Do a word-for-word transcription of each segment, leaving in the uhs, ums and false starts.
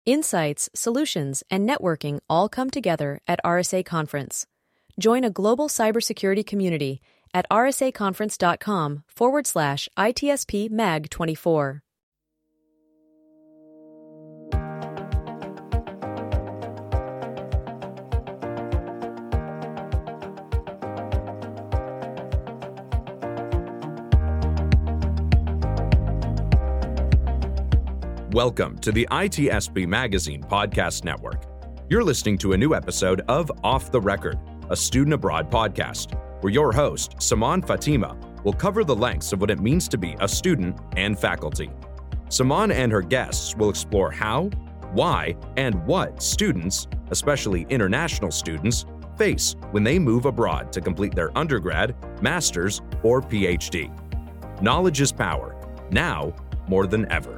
Insights, solutions, and networking all come together at R S A Conference. Join a global cybersecurity community at rsaconference.com forward slash ITSP Mag 24. Welcome to the I T S P Magazine Podcast Network. You're listening to a new episode of Off the Record, a student abroad podcast, where your host, Saman Fatima, will cover the lengths of what it means to be a student and faculty. Saman and her guests will explore how, why, and what students, especially international students, face when they move abroad to complete their undergrad, master's, or P H D. Knowledge is power, now more than ever.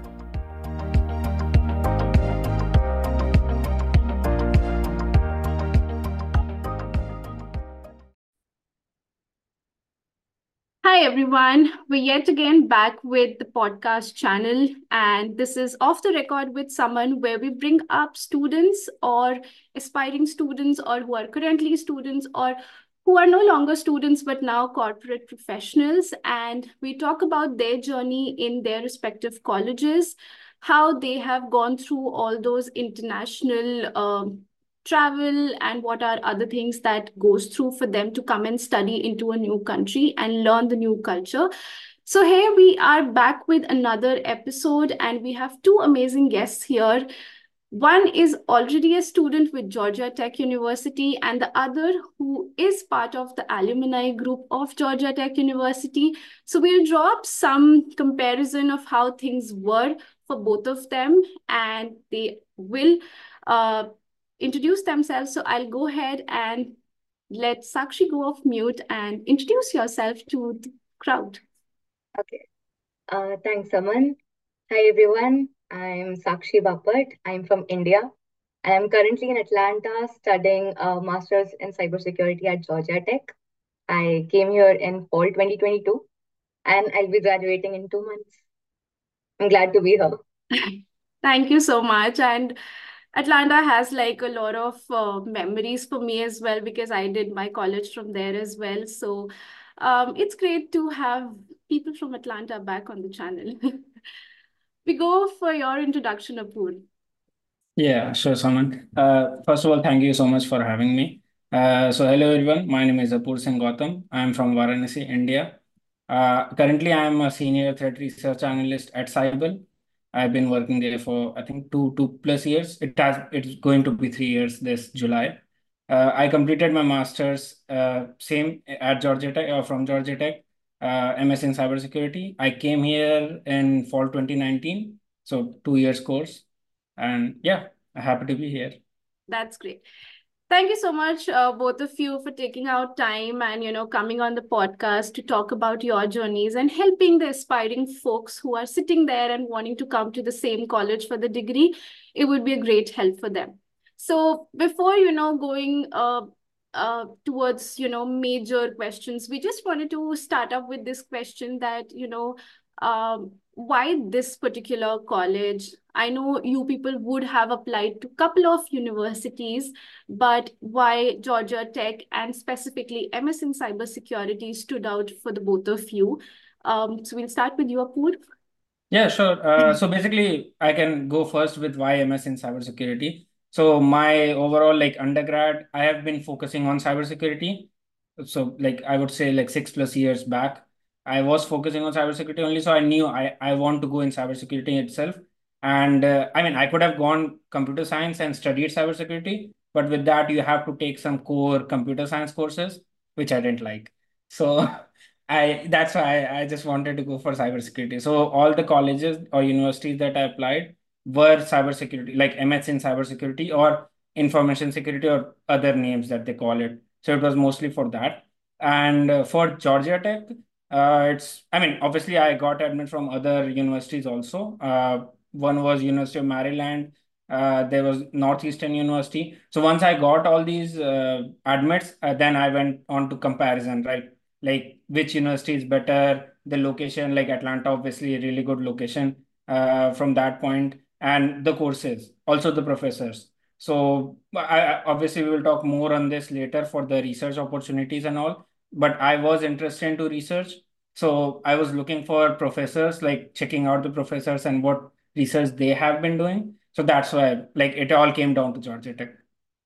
Hi everyone, we're yet again back with the podcast channel, and this is Off the Record with Saman, where we bring up students or aspiring students or who are currently students or who are no longer students but now corporate professionals, and we talk about their journey in their respective colleges, how they have gone through all those international um, travel and what are other things that goes through for them to come and study into a new country and learn the new culture. So here we are back with another episode, and we have two amazing guests here. One is already a student with Georgia Tech University, and the other who is part of the alumni group of Georgia Tech University. So we'll draw up some comparison of how things were for both of them, and they will uh, introduce themselves. So I'll go ahead and let Sakshi go off mute and introduce yourself to the crowd. Okay. Uh, thanks, Saman. Hi, everyone. I'm Sakshi Bapat. I'm from India. I'm currently in Atlanta studying a master's in cybersecurity at Georgia Tech. I came here in fall twenty twenty-two, and I'll be graduating in two months. I'm glad to be here. Thank you so much. And Atlanta has like a lot of uh, memories for me as well, because I did my college from there as well. So um, it's great to have people from Atlanta back on the channel. We go for your introduction, Apur. Yeah, sure, Saman. Uh, first of all, thank you so much for having me. Uh, so, hello everyone. My name is Apur Singh Gautam. I'm from Varanasi, India. Uh, currently, I'm a senior threat research analyst at Cybel. I've been working there for I think two two plus years. It has it's going to be three years this July. Uh, I completed my master's uh, same at Georgia Tech uh, from Georgia Tech, uh, M S in cybersecurity. I came here in fall twenty nineteen, so two years course, and yeah, happy to be here. That's great. Thank you so much, uh, both of you, for taking out time and, you know, coming on the podcast to talk about your journeys and helping the aspiring folks who are sitting there and wanting to come to the same college for the degree. It would be a great help for them. So before, you know, going uh, uh, towards, you know, major questions, we just wanted to start up with this question that, you know, um, why this particular college? I know you people would have applied to a couple of universities, but why Georgia Tech and specifically M S in cybersecurity stood out for the both of you? Um, so we'll start with you, Apur. Yeah, sure. Uh, so basically, I can go first with why M S in cybersecurity. So my overall like undergrad, I have been focusing on cybersecurity. So like I would say like six plus years back, I was focusing on cybersecurity only. So I knew I, I want to go in cybersecurity itself. And uh, I mean, I could have gone computer science and studied cybersecurity, but with that, you have to take some core computer science courses, which I didn't like. So I that's why I, I just wanted to go for cybersecurity. So all the colleges or universities that I applied were cybersecurity, like M S in cybersecurity or information security or other names that they call it. So it was mostly for that. And uh, for Georgia Tech, uh, it's I mean obviously I got admit from other universities also. Uh, one was University of Maryland. Uh, there was Northeastern University. So once I got all these uh, admits, uh, then I went on to comparison, right? Like which university is better, the location, like Atlanta, obviously a really good location uh, from that point. and the courses, also the professors. So I, I- obviously we will talk more on this later for the research opportunities and all. But I was interested into research, so I was looking for professors, like checking out the professors and what research they have been doing. So that's why, like, it all came down to Georgia Tech.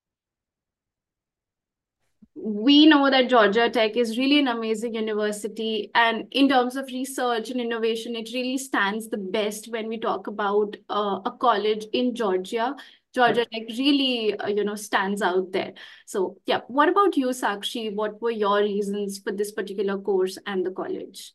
We know that Georgia Tech is really an amazing university. And in terms of research and innovation, it really stands the best when we talk about uh, a college in Georgia. Georgia Tech really, uh, you know, stands out there. So, yeah, what about you, Sakshi? What were your reasons for this particular course and the college?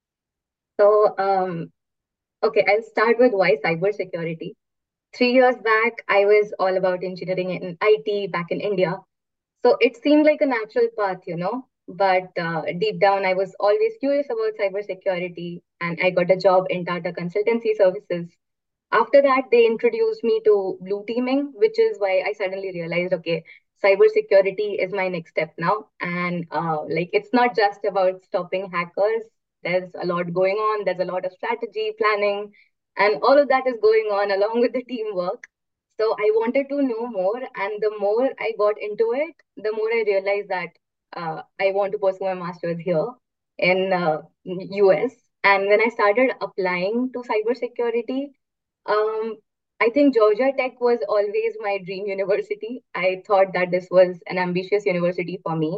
So, um, okay, I'll start with why cybersecurity. Three years back, I was all about engineering and I T back in India. So it seemed like a natural path, you know. But uh, deep down, I was always curious about cybersecurity, and I got a job in Tata Consultancy Services. After that, they introduced me to blue teaming, which is why I suddenly realized, okay, cybersecurity is my next step now. And uh, like, it's not just about stopping hackers. There's a lot going on. There's a lot of strategy, planning, and all of that is going on along with the teamwork. So I wanted to know more, and the more I got into it, the more I realized that uh, I want to pursue my master's here in uh, U S. And when I started applying to cybersecurity, um, I think Georgia Tech was always my dream university. I thought that this was an ambitious university for me.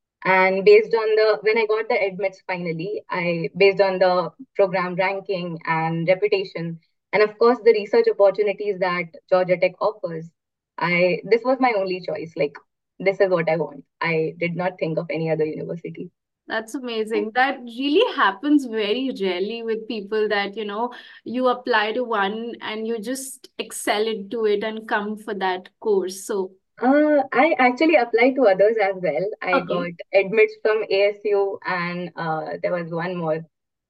And based on the, when I got the admits finally, I, based on the program ranking and reputation, and of course the research opportunities that Georgia Tech offers, I, this was my only choice. Like, this is what I want. I did not think of any other university. That's amazing. That really happens very rarely with people that, you know, you apply to one and you just excel into it and come for that course. So, Uh, I actually applied to others as well. I okay. got admits from A S U, and uh, there was one more.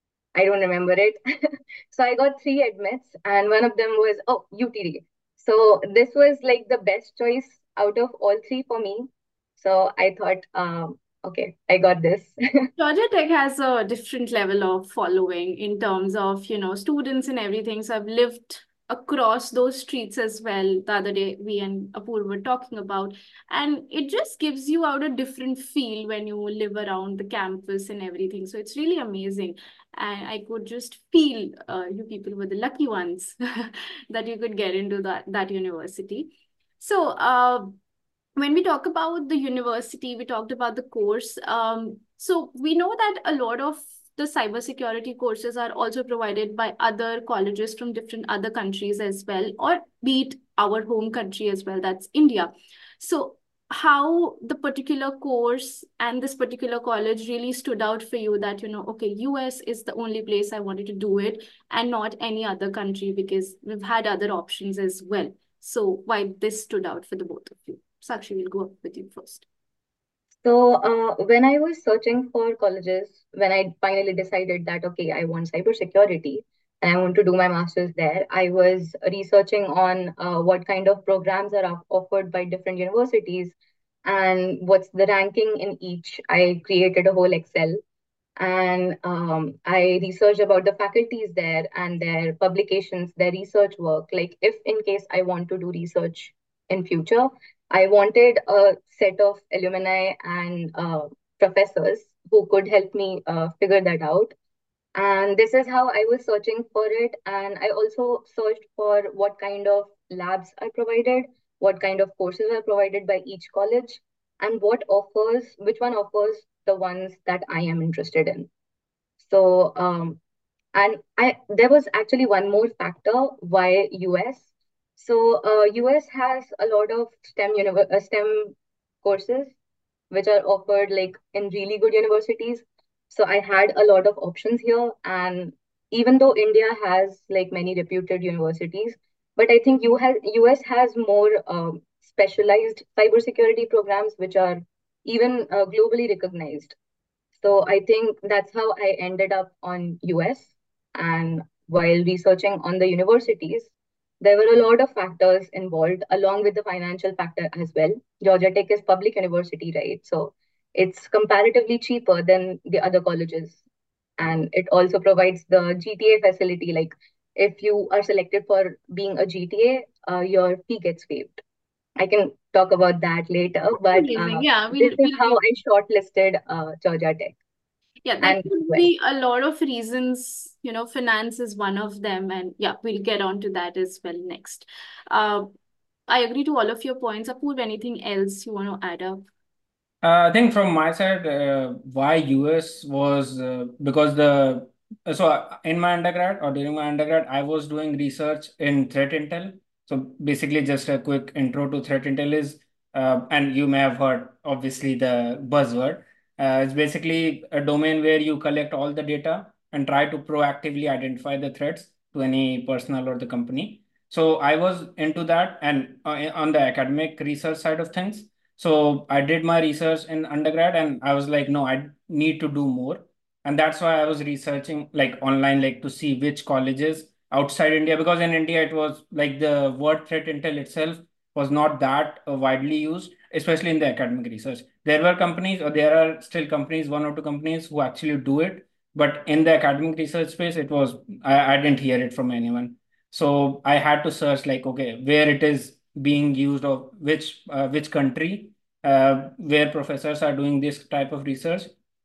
I don't remember it. So I got three admits, and one of them was, oh, U T D. So this was like the best choice out of all three for me. So I thought, um, okay, I got this. Georgia Tech has a different level of following in terms of, you know, students and everything. So I've lived across those streets as well. The other day, we and Apoor were talking about, and it just gives you out a different feel when you live around the campus and everything. So it's really amazing. And I could just feel uh, you people were the lucky ones that you could get into that, that university. So, uh, when we talk about the university, we talked about the course. Um, so we know that a lot of the cybersecurity courses are also provided by other colleges from different other countries as well, or be it our home country as well, that's India. So how the particular course and this particular college really stood out for you that, you know, okay, U S is the only place I wanted to do it and not any other country because we've had other options as well. So why this stood out for the both of you? Sakshi, we'll go up with you first. So uh, when I was searching for colleges, when I finally decided that, okay, I want cybersecurity and I want to do my master's there, I was researching on uh, what kind of programs are off- offered by different universities and what's the ranking in each. I created a whole Excel, and um, I researched about the faculties there and their publications, their research work. Like, if in case I want to do research in future, I wanted a set of alumni and uh, professors who could help me uh, figure that out. And this is how I was searching for it. And I also searched for what kind of labs are provided, what kind of courses are provided by each college, and what offers, which one offers the ones that I am interested in. So, um, and I there was actually one more factor why U S. So, uh, U S has a lot of STEM univer- uh, STEM courses which are offered like in really good universities. So I had a lot of options here. And even though India has like many reputed universities, but I think U has U S has more um, specialized cybersecurity programs which are even uh, globally recognized. So I think that's how I ended up on U S. And while researching on the universities, there were a lot of factors involved, along with the financial factor as well. Georgia Tech is public university, right? So it's comparatively cheaper than the other colleges. And it also provides the G T A facility. Like, if you are selected for being a G T A, uh, your fee gets waived. I can talk about that later, but Amazing. uh, Yeah, this we'll is we'll how get. I shortlisted uh, Georgia Tech Yeah, that and could U S. be a lot of reasons. You know, finance is one of them, and yeah, we'll get on to that as well next. Uh, I agree to all of your points. Apoorv, anything else you want to add up? Uh, I think from my side, uh, why U S was uh, because the so uh, in my undergrad or during my undergrad, I was doing research in threat intel. So basically, just a quick intro to threat intel is, uh, and you may have heard obviously the buzzword. Uh, it's basically a domain where you collect all the data and try to proactively identify the threats to any personal or the company. So I was into that, and uh, on the academic research side of things. So I did my research in undergrad and I was like, no, I need to do more. And that's why I was researching like online, like to see which colleges outside India, because in India it was like the word threat intel itself was not that uh, widely used, especially in the academic research. There were companies, or there are still companies, one or two companies who actually do it. But in the academic research space, it was, I, I didn't hear it from anyone. So I had to search like, okay, where it is being used or which uh, which country uh, where professors are doing this type of research.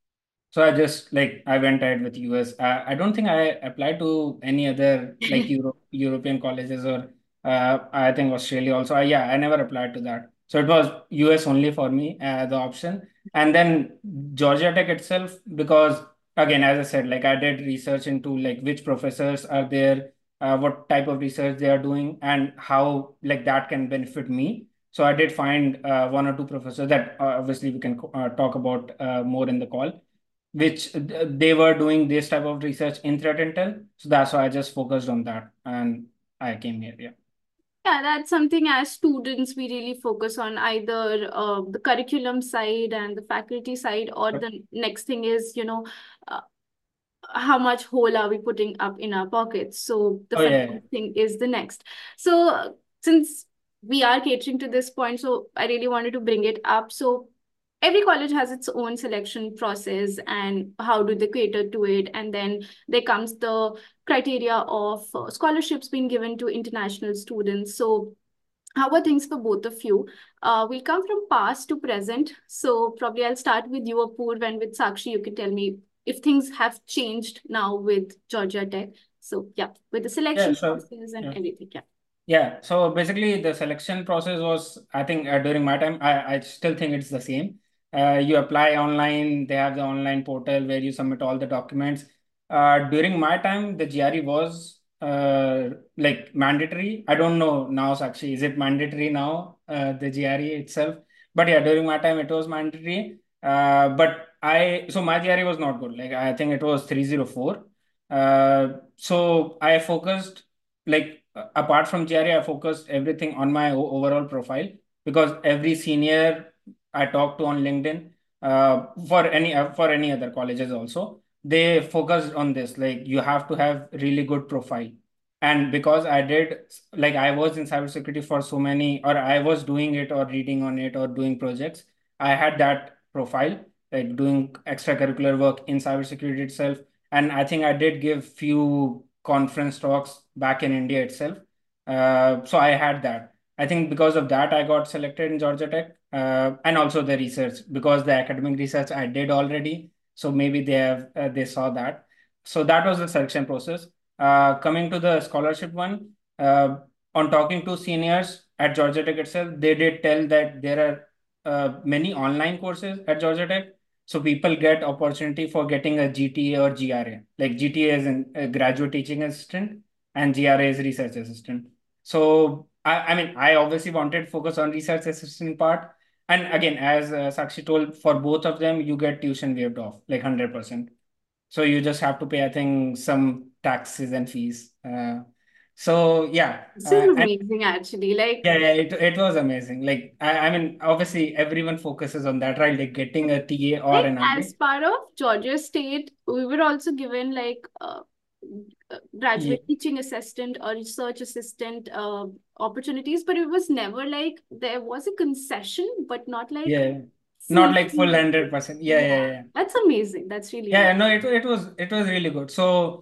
So I just like I went ahead with U S. Uh, I don't think I applied to any other like Euro European colleges or uh, I think Australia also. I, yeah, I never applied to that. So it was U S only for me, uh, the option. And then Georgia Tech itself, because again, as I said, like I did research into like which professors are there, uh, what type of research they are doing, and how like that can benefit me. So I did find uh, one or two professors that uh, obviously we can uh, talk about uh, more in the call, which uh, they were doing this type of research in threat intel. So that's why I just focused on that and I came here. Yeah. Yeah, that's something as students we really focus on, either uh, the curriculum side and the faculty side, or the next thing is, you know, uh, how much hole are we putting up in our pockets? So the Oh yeah. finance thing is the next. So uh, since we are catering to this point, so I really wanted to bring it up. So every college has its own selection process and how do they cater to it, and then there comes the criteria of uh, scholarships being given to international students. So how are things for both of you? Uh, we'll come from past to present. So probably I'll start with you, Apoorv, and with Sakshi, you can tell me if things have changed now with Georgia Tech. So yeah, with the Yeah. selection So process and yeah. everything. Yeah. Yeah, so basically the selection process was, I think uh, during my time, I, I still think it's the same. Uh, you apply online, they have the online portal where you submit all the documents. Uh, during my time, the G R E was uh, like mandatory. I don't know now, Sakshi, is it mandatory now, uh, the G R E itself? But yeah, during my time, it was mandatory. Uh, but I, so my G R E was not good. Like I think it was three oh four. Uh, so I focused like uh, apart from G R E, I focused everything on my o- overall profile, because every senior I talked to on LinkedIn, uh, for any uh, for any other colleges also, they focused on this. Like you have to have really good profile. And because I did, like I was in cybersecurity for so many, or I was doing it or reading on it or doing projects, I had that profile, like doing extracurricular work in cybersecurity itself. And I think I did give few conference talks back in India itself. Uh, so I had that. I think because of that, I got selected in Georgia Tech, uh, and also the research, because the academic research I did already. So maybe they have uh, they saw that. So that was the selection process. Uh, coming to the scholarship one, uh, on talking to seniors at Georgia Tech itself, they did tell that there are uh, many online courses at Georgia Tech, so people get opportunity for getting a G T A or G R A. Like G T A is an, a graduate teaching assistant and G R A is research assistant. So I, I mean, I obviously wanted to focus on research assistant part. And again, as uh, Sakshi told, for both of them, you get tuition waived off, like one hundred percent. So you just have to pay, I think, some taxes and fees. Uh, so yeah, This is uh, and amazing, actually. Like, yeah, yeah, it, it was amazing. Like I, I mean, obviously everyone focuses on that, right? Like getting a T A or like an as R A. part of Georgia State, we were also given like uh, uh, Yeah, graduate teaching assistant or research assistant uh, opportunities, but it was never like there was a concession, but not like yeah. Not fully. like full hundred percent. Yeah, yeah, Yeah, yeah. that's amazing. That's really Yeah, amazing. yeah, no, it it was it was really good. So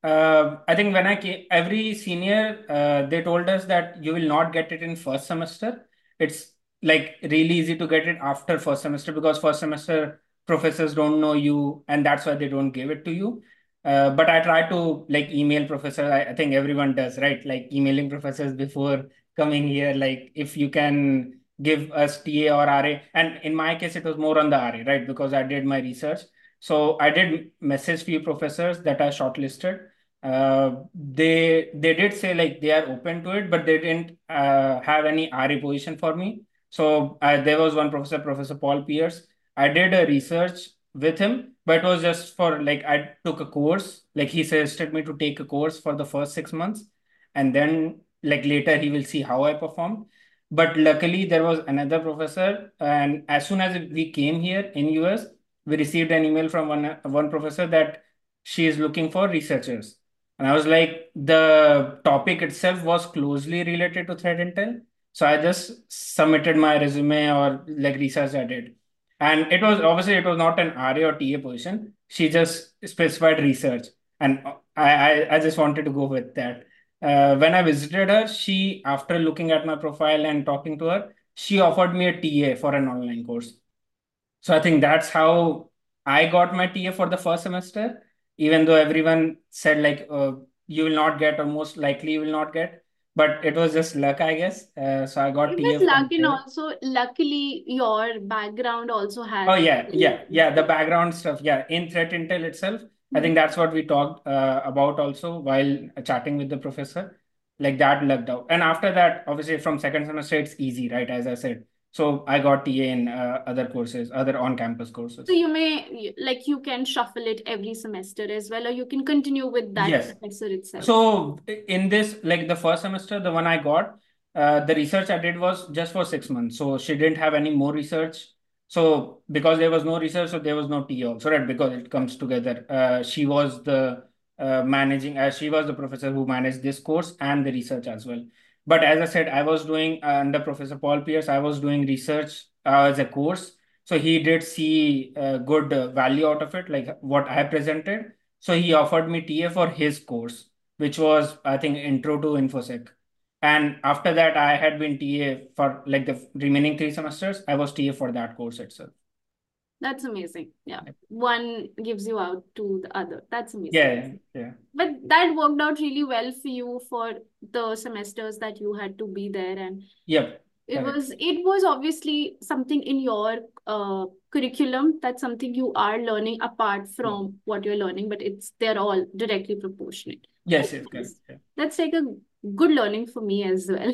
Uh, I think when I came, every senior, uh, they told us that you will not get it in first semester. It's like really easy to get it after first semester because first semester professors don't know you and that's why they don't give it to you. Uh, but I try to like email professors. I, I think everyone does, right? Like emailing professors before coming here. Like if you can give us T A or R A. And in my case, it was more on the R A, right? Because I did my research. So I did message few professors that I shortlisted. Uh, they they did say like they are open to it, but they didn't uh, have any R A position for me. So uh, there was one professor, Professor Paul Pierce. I did a research with him, but it was just for like I took a course. Like he suggested me to take a course for the first six months, and then like later he will see how I performed. But luckily there was another professor, and as soon as we came here in U S, we received an email from one one professor that she is looking for researchers. And I was like, the topic itself was closely related to threat intel. So I just submitted my resume or like research I did. And it was obviously it was not an R A or T A position. She just specified research. And I, I, I just wanted to go with that. Uh, when I visited her, she, after looking at my profile and talking to her, she offered me a T A for an online course. So I think that's how I got my T A for the first semester, even though everyone said like uh, you will not get or most likely you will not get. But it was just luck, I guess. Uh, so I got It T A was from luck, and there. also luckily your background also Oh had yeah, yeah, relevance. yeah. The background stuff, yeah. In threat intel itself, I think that's what we talked uh, about also while chatting with the professor. Like that lucked out, and after that, obviously from second semester, it's easy, right? As I said, so I got T A in uh, other courses, other on-campus So courses. you may like you can shuffle it every semester as well, or you can continue with that Yes. professor itself. So in this, like the first semester, the one I got, uh, the research I did was just for six months. So she didn't have any more research. So because there was no research, so there was no T A also, right? Because it comes together. Uh, she was the uh, managing, uh, she was the professor who managed this course and the research as well. But as I said, I was doing uh, under Professor Paul Pierce, I was doing research uh, as a course. So he did see uh, good uh, value out of it, like what I presented. So he offered me T A for his course, which was, I think, Intro to InfoSec. And after that, I had been T A for like the remaining three semesters. I was T A for that course itself. That's amazing. Yeah. One gives you out to the other. That's amazing. Yeah, yeah. But that worked out really well for you for the semesters that you had to be there. And Yep. it Correct. was it was obviously something in your uh, curriculum. That's something you are learning apart from what you're learning, but it's they're all directly proportionate. Yes, That's yes, correct. nice. Yeah. That's like a good learning for me as well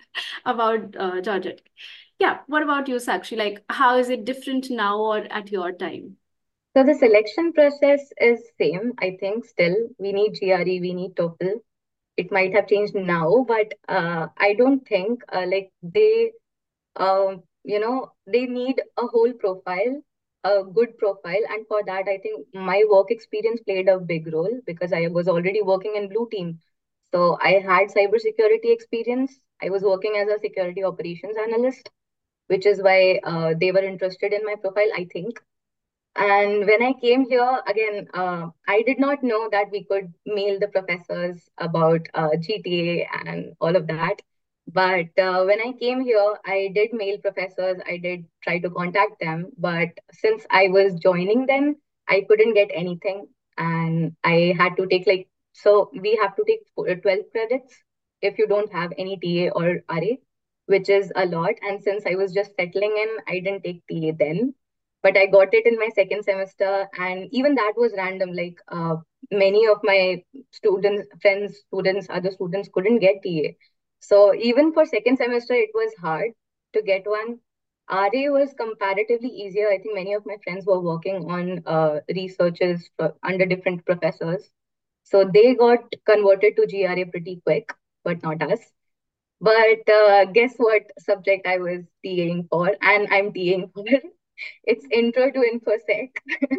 about uh, Georgia Tech. Yeah. What about you, Sakshi? Like, how is it different now or at your time? So the selection process is same, I think. Still, we need G R E, we need TOEFL. It might have changed now, but uh, I don't think uh, like they, um, you know, they need a whole profile, a good profile, and for that, I think my work experience played a big role because I was already working in Blue Team. So I had cybersecurity experience. I was working as a security operations analyst, which is why uh, they were interested in my profile, I think. And when I came here, again, uh, I did not know that we could mail the professors about uh, G T A and all of that. But uh, when I came here, I did mail professors, I did try to contact them. But since I was joining them, I couldn't get anything. And I had to take like, so we have to take twelve credits if you don't have any T A or R A, which is a lot. And since I was just settling in, I didn't take T A then, but I got it in my second semester, and even that was random. Like uh, many of my students, friends, students, other students couldn't get T A. So even for second semester, it was hard to get one. R A was comparatively easier. I think many of my friends were working on uh, researches for, under different professors. So they got converted to G R A pretty quick, but not us. But uh, guess what subject I was TAing for, and I'm TAing for? It's Intro to InfoSec,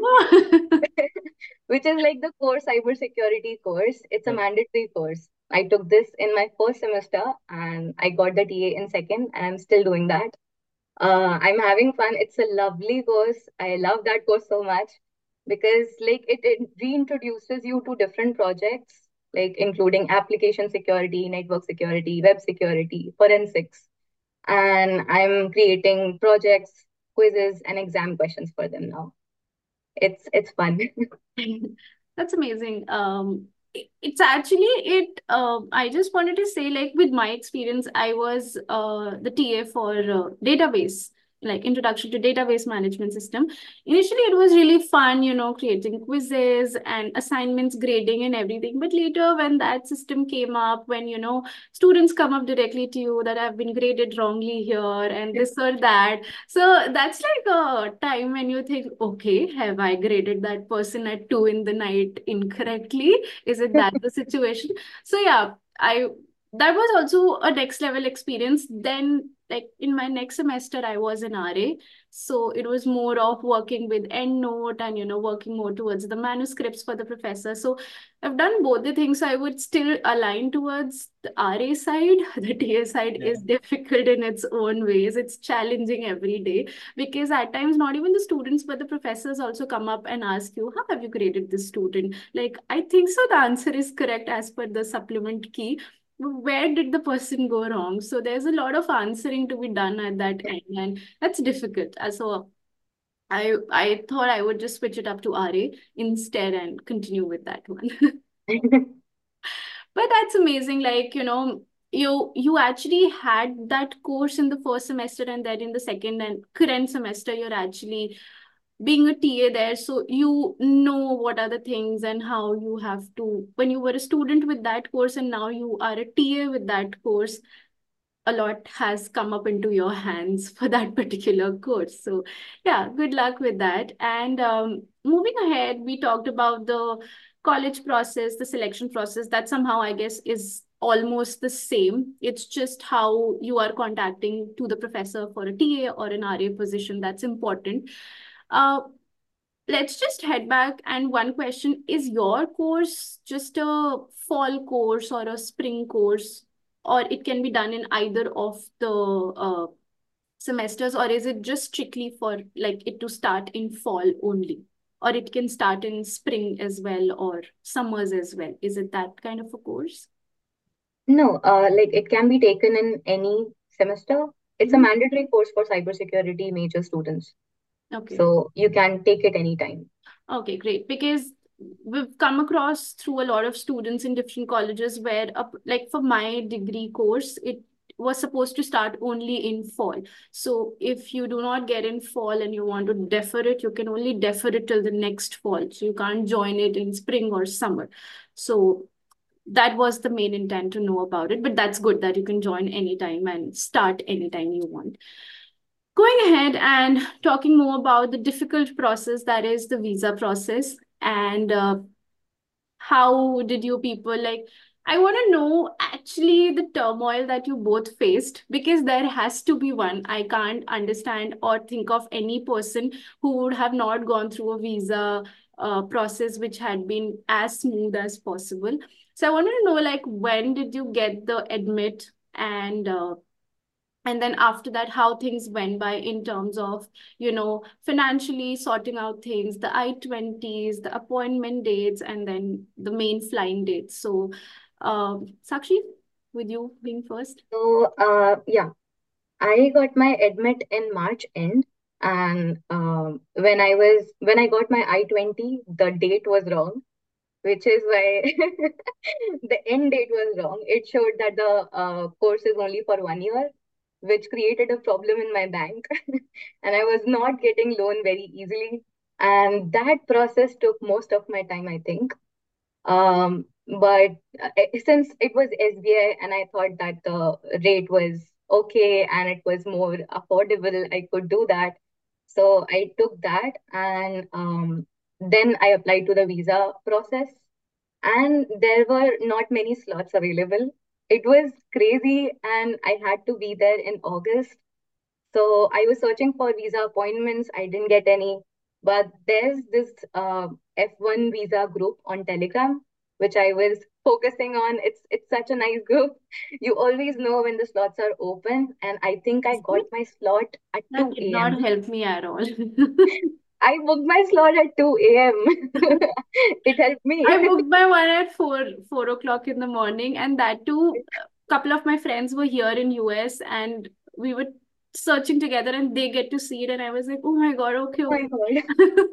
which is like the core cybersecurity course. It's a Yep. mandatory course. I took this in my first semester and I got the T A in second, and I'm still doing that. Uh, I'm having fun. It's a lovely course. I love that course so much. because like it, it reintroduces you to different projects, like including application security, network security, web security, forensics. And I'm creating projects, quizzes, and exam questions for them now. It's it's fun. That's amazing. Um, it- it's actually it. Uh, I just wanted to say, like with my experience, I was uh the T A for uh, database, like introduction to database management system. Initially, it was really fun, you know, creating quizzes and assignments, grading and everything. But later, when that system came up, when you know students come up directly to you that have been graded wrongly here and this or that, so that's like a time when you think, okay, have I graded that person at two in the night incorrectly? Is it that the situation? So yeah, I that was also a next level experience. Then, like in my next semester, I was an R A. So it was more of working with EndNote and you know working more towards the manuscripts for the professor. So I've done both the things. So I would still align towards the R A side. The T A side Yeah. is difficult in its own ways. It's challenging every day because at times not even the students but the professors also come up and ask you, how have you graded this student? Like, I think so the answer is correct as per the supplement key. Where did the person go wrong? So there's a lot of answering to be done at that end, and that's difficult. Uh, So I I thought I would just switch it up to R A instead and continue with that one. But that's amazing. Like, you know, you you actually had that course in the first semester, and then in the second and current semester, you're actually being a T A there. So you know what are the things and how you have to, when you were a student with that course and now you are a T A with that course, a lot has come up into your hands for that particular course. So yeah, good luck with that. And um, moving ahead, we talked about the college process, the selection process. That somehow I guess is almost the same. It's just how you are contacting to the professor for a T A or an R A position. That's important. Uh, let's just head back. And one question, is your course just a fall course or a spring course? Or it can be done in either of the uh, semesters, or is it just strictly for like it to start in fall only? Or it can start in spring as well or summers as well. Is it that kind of a course? No, uh, like it can be taken in any semester. It's a Mhm. mandatory course for cybersecurity major students. Okay. So you can take it anytime. Okay, great. Because we've come across through a lot of students in different colleges where, up, like for my degree course, it was supposed to start only in fall. So if you do not get in fall and you want to defer it, you can only defer it till the next fall. So you can't join it in spring or summer. So that was the main intent to know about it. But that's good that you can join anytime and start anytime you want. Going ahead and talking more about the difficult process that is the visa process, and uh, how did you people like, I want to know actually the turmoil that you both faced, because there has to be one. I can't understand or think of any person who would have not gone through a visa uh, process which had been as smooth as possible. So I wanted to know, like, when did you get the admit, and uh, and then after that how things went by in terms of you know financially sorting out things, the I twenties, the appointment dates, and then the main flying dates. So um Sakshi, with you being first. So uh, yeah, I got my admit in March end, and um, when I was when I got my I twenty, the date was wrong, which is why the end date was wrong. It showed that the uh, course is only for one year, which created a problem in my bank, and I was not getting loan very easily. And that process took most of my time, I think. Um, but uh, since it was S B I and I thought that the rate was okay and it was more affordable, I could do that. So I took that, and um, then I applied to the visa process, and there were not many slots available. It was crazy, and I had to be there in August. So I was searching for visa appointments. I didn't get any. But there's this uh, F one visa group on Telegram, which I was focusing on. It's it's such a nice group. You always know when the slots are open. And I think I got my slot at That did two a m. not help me at all. I booked my slot at two a m It helped me. I booked my one at four four o'clock in the morning, and that too, a couple of my friends were here in U S, and we were searching together, and they get to see it, and I was like, oh my God, okay, Oh my okay. God.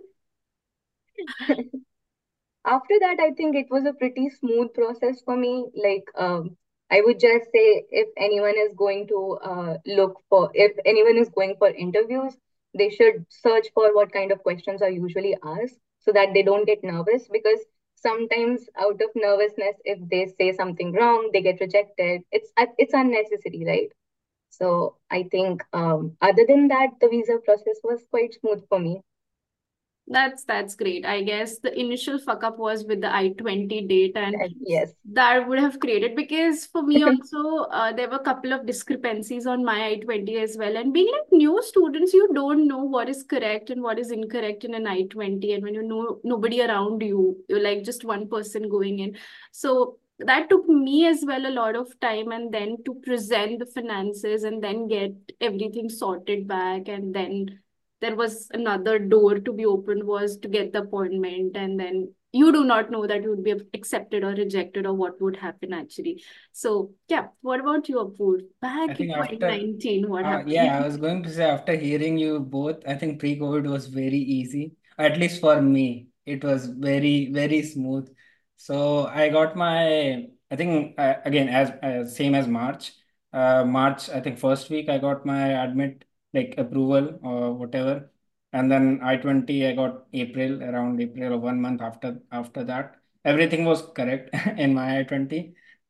After that, I think it was a pretty smooth process for me. Like, um, I would just say if anyone is going to uh, look for, if anyone is going for interviews, they should search for what kind of questions are usually asked so that they don't get nervous. Because sometimes, out of nervousness, if they say something wrong, they get rejected. It's uh, it's unnecessary, right? So I think, um, other than that, the visa process was quite smooth for me. That's that's great. I guess the initial fuck up was with the I twenty date, and Yes. that would have created, because for me also uh, there were a couple of discrepancies on my I twenty as well. And being like new students, you don't know what is correct and what is incorrect in an I twenty. And when you know nobody around you, you're like just one person going in. So that took me as well a lot of time, and then to present the finances and then get everything sorted back, and then there was another door to be opened, was to get the appointment, and then you do not know that you would be accepted or rejected or what would happen actually. So yeah, what about you, Apoor? I Back in think after, twenty nineteen, what uh, happened? yeah, I was going to say after hearing you both, I think pre-COVID was very easy. At least for me, it was very, very smooth. So I got my, I think uh, again as uh, same as March. Uh, March, I think first week I got my admit like approval or whatever, and then I twenty I got April, around April or one month after after that. Everything was correct in my I twenty.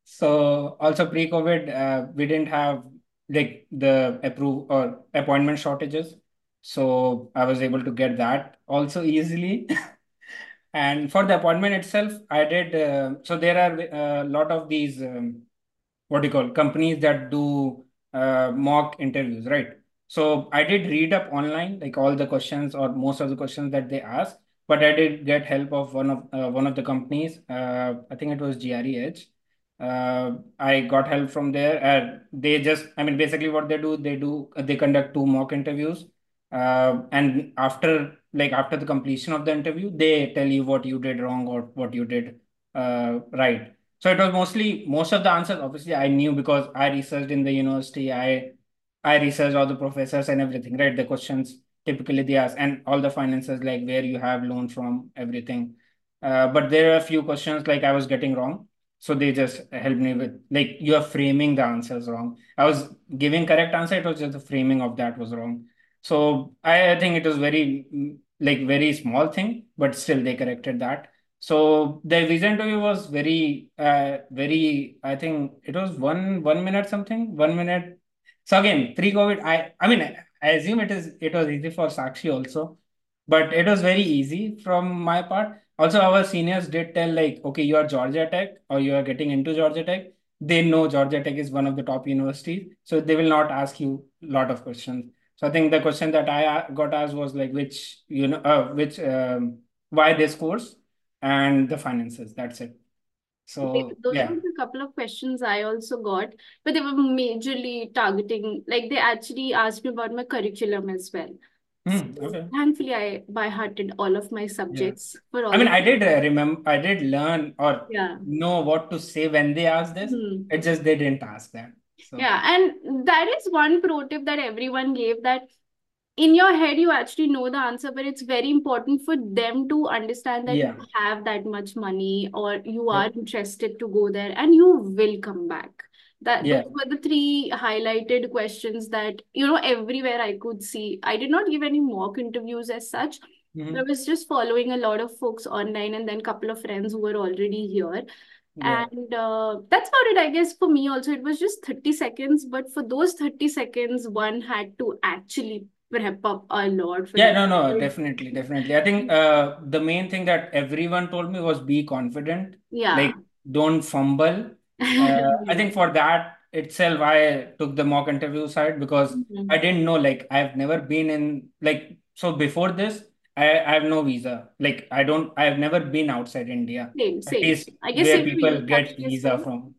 So also pre-COVID, uh, we didn't have like the approve or appointment shortages. So I was able to get that also easily. And for the appointment itself, I did. Uh, so there are a lot of these um, what do you call companies that do uh, mock interviews, right? So I did read up online like all the questions or most of the questions that they ask, but I did get help of one of uh, one of the companies. Uh, I think it was G R E Edge. Uh, I got help from there. And they just, I mean, basically what they do, they do they conduct two mock interviews, uh, and after like after the completion of the interview, they tell you what you did wrong or what you did uh, right. So it was mostly most of the answers. Obviously, I knew because I researched in the university. I I researched all the professors and everything. Right, the questions typically they ask and all the finances like where you have loan from, everything. Uh, but there are a few questions like I was getting wrong. So they just helped me with like you are framing the answers wrong. I was giving correct answer. It was just the framing of that was wrong. So I, I think it was very mm, like very small thing, but still they corrected that. So the visa interview was very, uh, very. I think it was one one minute something, one minute. So again, pre-COVID, I I mean, I, I assume it is it was easy for Sakshi also, but it was very easy from my part. Also, our seniors did tell like, okay, you are Georgia Tech or you are getting into Georgia Tech. They know Georgia Tech is one of the top universities, so they will not ask you a lot of questions. So I think the question that I uh, got asked was like, which you know, uh, which um, why this course and the finances. That's it. Okay, So those were yeah. the couple of questions I also got, but they were majorly targeting, like they actually asked me about my curriculum as well. Hmm, So okay. thankfully, I by hearted all of my Yeah. subjects for I all mean, of I them. did uh, remember, I did learn or Yeah. know what to say when they asked this. Hmm. It just they didn't ask that. So Yeah, and that is one pro tip that everyone gave, that in your head you actually know the answer, but it's very important for them to understand that you yeah. have that much money or you are Yep. interested to go there and you will come back. That those Yeah. were the three highlighted questions that, you know, everywhere I could see. I did not give any mock interviews as such. I Hmm. was just following a lot of folks online and then couple of friends who were already here. Yeah. And uh, that's about it, I guess. For me also, it was just thirty seconds, but for those thirty seconds, one had to actually prep up a lot for Yeah, that. no, no, definitely, definitely. I think uh, the main thing that everyone told me was be confident, Yeah. like don't fumble. Uh, I Yeah. think for that itself, I took the mock interview side because I Mhm. didn't know, like, I've never been in, like, so before this, I, I have no visa. Like, I don't, I've never been outside India, Same, at same. least I guess where same for people you, get Sakshi, as visa well. from.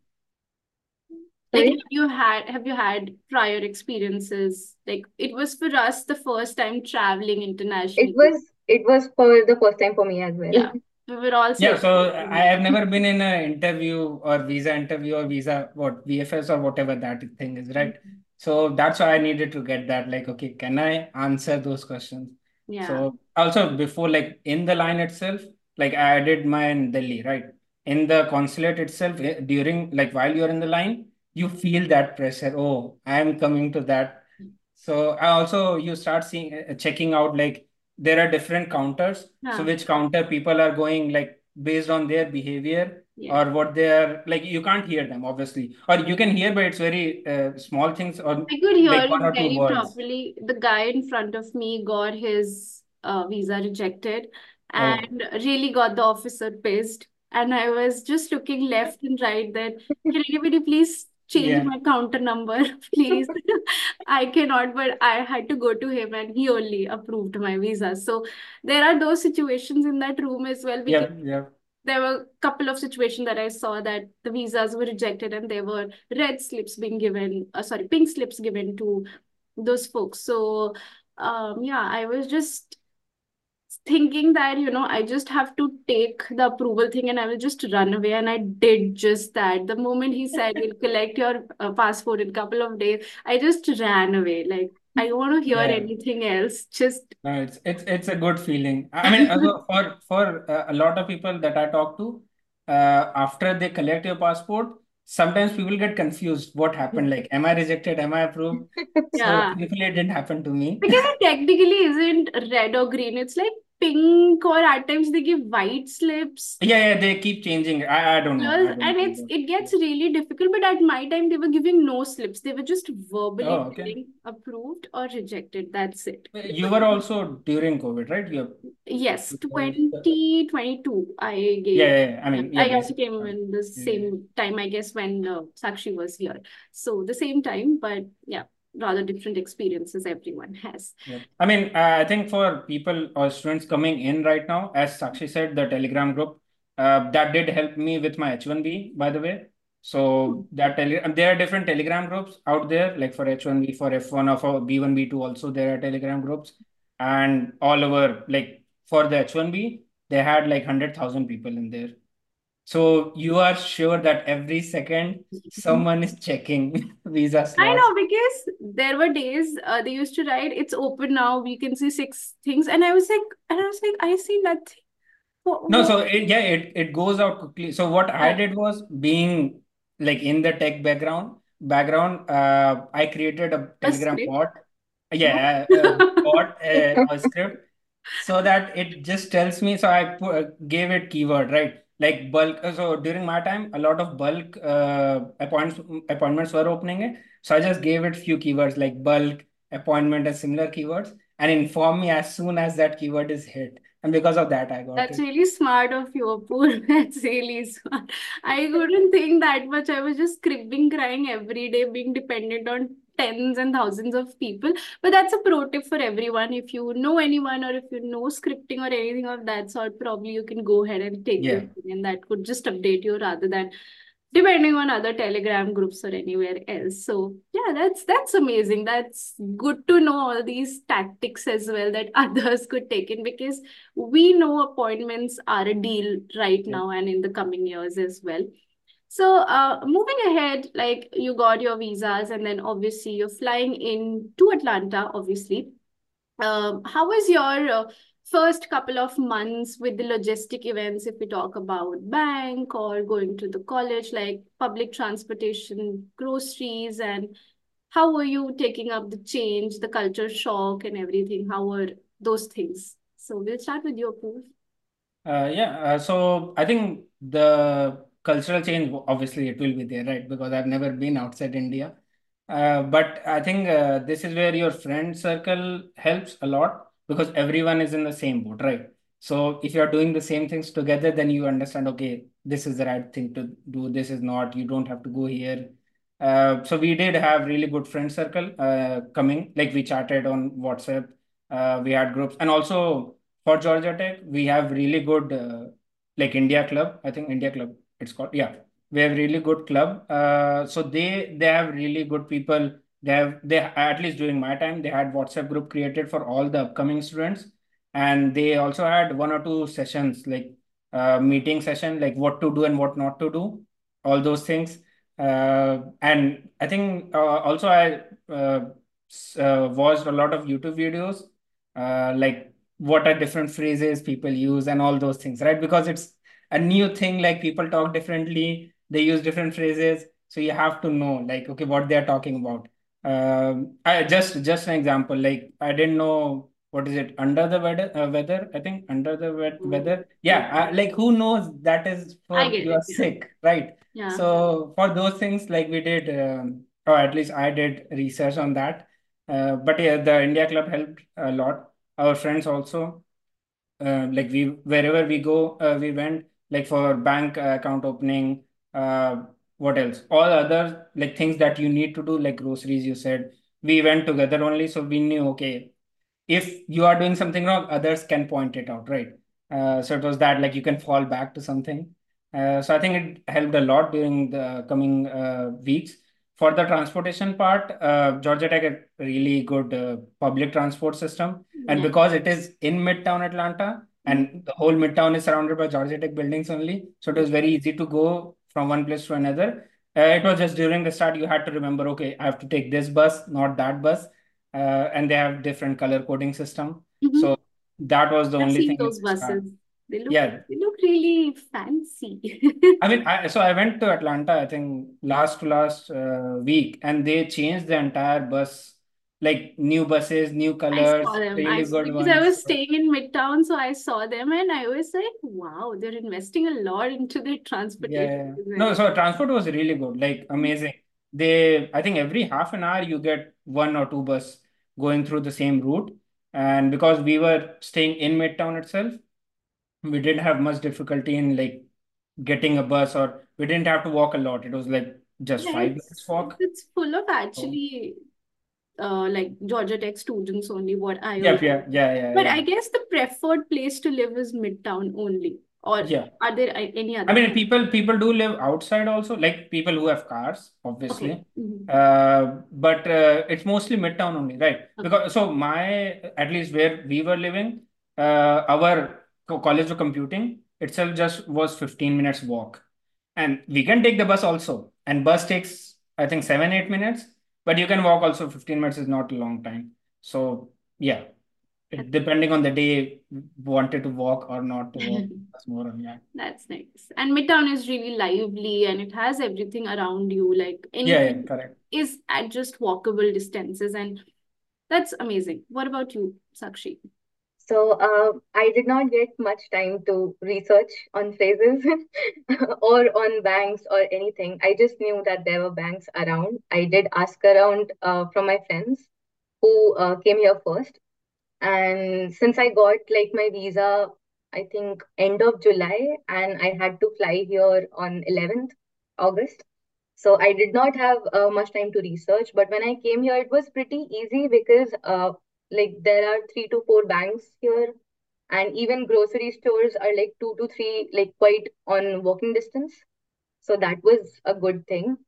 Like, Sorry? have you had have you had prior experiences? Like, it was for us the first time traveling It internationally. was it was for the first time for me as well. Yeah, we were all Yeah, same. so I have never been in an interview or visa interview or visa, what, V F S or whatever that thing is, right? So that's why I needed to get that. Like, okay, can I answer those questions? Yeah. So also before, like in the line itself, like I did mine in Delhi, right? In the consulate itself, eh, during like while you're in the line, you feel that pressure. Oh, I am coming to that. So I also you start seeing uh, checking out like there are different counters. So Yeah. which counter people are going like based on their behavior Yeah. or what they are like. You can't hear them obviously, or you can hear, but it's very uh, small things or I could hear like one it or two very words. properly. The guy in front of me got his uh, visa rejected Oh, and really got the officer pissed. And I was just looking left and right that, can you please change yeah, my counter number, please? I cannot, but I had to go to him and he only approved my visa. So there are those situations in that room as well, because yeah, yeah. there were a couple of situations that I saw that the visas were rejected and there were red slips being given, uh, sorry, pink slips given to those folks. So, um, yeah, I was just thinking that, you know, I just have to take the approval thing and I will just run away. And I did just that. The moment he said, we'll collect your uh, passport in a couple of days, I just ran away. Like, I don't want to hear Yeah. anything else. Just, No, it's it's it's a good feeling. I mean, also for for uh, a lot of people that I talk to, uh, after they collect your passport, sometimes people get confused. What happened? Like, am I rejected? Am I approved? So yeah. thankfully, it didn't happen to me. Because it technically isn't red or green. It's like pink, or at times they give white slips. Yeah, yeah, they keep changing. I I don't know. Yes, I don't and it's know. it gets really difficult. But at my time, they were giving no slips. They were just verbally Oh, okay. telling approved or rejected. That's it. You were also during COVID, right? You. Yes, twenty twenty-two, I Yeah, gave. yeah, yeah. I Yeah, mean, yeah, I also basically. came in the Yeah. same time, I guess, when uh, Sakshi was here. So the same time, but yeah, rather different experiences everyone has. Yeah. I mean, uh, I think for people or students coming in right now, as Sakshi said, the Telegram group, uh, that did help me with my H one B, by the way. So that tele and there are different Telegram groups out there, like for H one B, for F one or for B one, B two also there are Telegram groups. And all over, like for the H one B, they had like one hundred thousand people in there. So you are sure that every second someone is checking visa I slots. know, because there were days uh, they used to write, it's open now, we can see six things. And I was like, and I was like, I see nothing. What, No, what? so it, yeah, it, it goes out quickly. So what I Yeah. did was being like in the tech background background, uh, I created a A Telegram script? bot. What? Yeah, a, a bot, a, a script so that it just tells me. So I put, gave it keyword, right? Like bulk. So during my time, a lot of bulk uh, appointments appointments were opening it. So I just gave it few keywords like bulk, appointment, and similar keywords, and inform me as soon as that keyword is hit. And because of that, I got That's it. really smart of you, Apur. That's really smart. I couldn't think that much. I was just cribbing, crying every day, being dependent on tens and thousands of people. But that's a pro tip for everyone. If you know anyone or if you know scripting or anything of that sort, probably you can go ahead and take this Yeah. thing and that could just update you rather than depending on other Telegram groups or anywhere else. So yeah, that's that's amazing. That's good to know all these tactics as well that others could take in, because we know appointments are a deal right Yeah. now and in the coming years as well. So uh, moving ahead, like you got your visas and then obviously you're flying in to Atlanta, obviously. Um, how was your uh, first couple of months with the logistic events, if we talk about bank or going to the college, like public transportation, groceries, and how were you taking up the change, the culture shock, and everything? How were those things? So we'll start with your proof. Uh, yeah, uh, so I think the cultural change, obviously, it will be there, right? Because I've never been outside India. Uh, but I think uh, this is where your friend circle helps a lot because everyone is in the same boat, right? So if you're doing the same things together, then you understand, okay, this is the right thing to do, this is not, you don't have to go here. Uh, so we did have really good friend circle uh, coming, like we chatted on WhatsApp, uh, we had groups, and also for Georgia Tech, we have really good uh, like India Club. I think India Club it's called. Yeah, we have really good club. Uh, so they they have really good people. They have they at least during my time they had WhatsApp group created for all the upcoming students, and they also had one or two sessions, like uh, meeting session, like what to do and what not to do, all those things. Uh, and I think uh, also I uh, s- uh, watched a lot of YouTube videos, uh, like what are different phrases people use and all those things, right? Because it's a new thing, like people talk differently, they use different phrases, so you have to know, like, okay, what they're talking about. Um, I just just an example, like I didn't know what is it, under the weather, uh, weather, I think under the wet Oh, weather. Yeah, uh, like who knows that is I for get you it. are sick, right? Yeah. So for those things, like we did, um, or at least I did research on that. Uh, but yeah, the India Club helped a lot. Our friends also, uh, like we wherever we go, uh, we went, like for bank uh, account opening, uh, what else, all other like things that you need to do, like groceries, you said, we went together only, so we knew, okay, if you are doing something wrong, others can point it out, right? Uh, so it was that, like, you can fall back to something. Uh, so I think it helped a lot during the coming uh, weeks. For the transportation part, uh, Georgia Tech had really good uh, public transport system, and Yeah. because it is in Midtown Atlanta, Mhm. and the whole Midtown is surrounded by Georgia Tech buildings only, so it was very easy to go from one place to another. Uh, it was just during the start you had to remember, okay, I have to take this bus, not that bus, uh, and they have different color coding system. Mhm. So that was the I've only seen thing in those the start. buses. They look Yeah, they look really fancy. I mean, I, so I went to Atlanta, I think last to last uh, week, and they changed the entire bus, like new buses, new I saw colors, them. I really s- good because I ones. was So, staying in Midtown, so I saw them and I was like, wow, they're investing a lot into their yeah, transportation yeah, yeah. No, design. so transport was really good, like amazing. They, I think every half an hour you get one or two bus going through the same route, and because we were staying in Midtown itself, we didn't have much difficulty in like getting a bus, or we didn't have to walk a lot. It was like just Yeah, five minutes it's walk. it's full of So, actually uh like Georgia Tech students only, what I yep, also. yeah, yeah, yeah, But I yeah, guess the preferred place to live is Midtown only. Or yeah. are there a- any I other? mean, people people do live outside also, like people who have cars, Okay. obviously. Mhm. Uh, but uh, it's mostly Midtown only, right? Okay. Because so my, at least where we were living, uh, our co- college of computing itself just was fifteen minutes walk, and we can take the bus also. And bus takes, I think, seven eight minutes, but you can walk also. fifteen minutes is not a long time. So yeah, it, depending on the day, wanted to walk or not to walk. That's more on, yeah. That's nice. And Midtown is really lively and it has everything around you. Like Yeah, yeah, anything correct. is at just walkable distances. And that's amazing. What about you, Sakshi? So uh, I did not get much time to research on phrases or on banks or anything. I just knew that there were banks around. I did ask around uh, from my friends who uh, came here first. And since I got like my visa, I think end of July, and I had to fly here on eleventh August. So I did not have uh, much time to research. But when I came here, it was pretty easy because uh, like there are three to four banks here, and even grocery stores are like two to three, like quite on walking distance. So that was a good thing.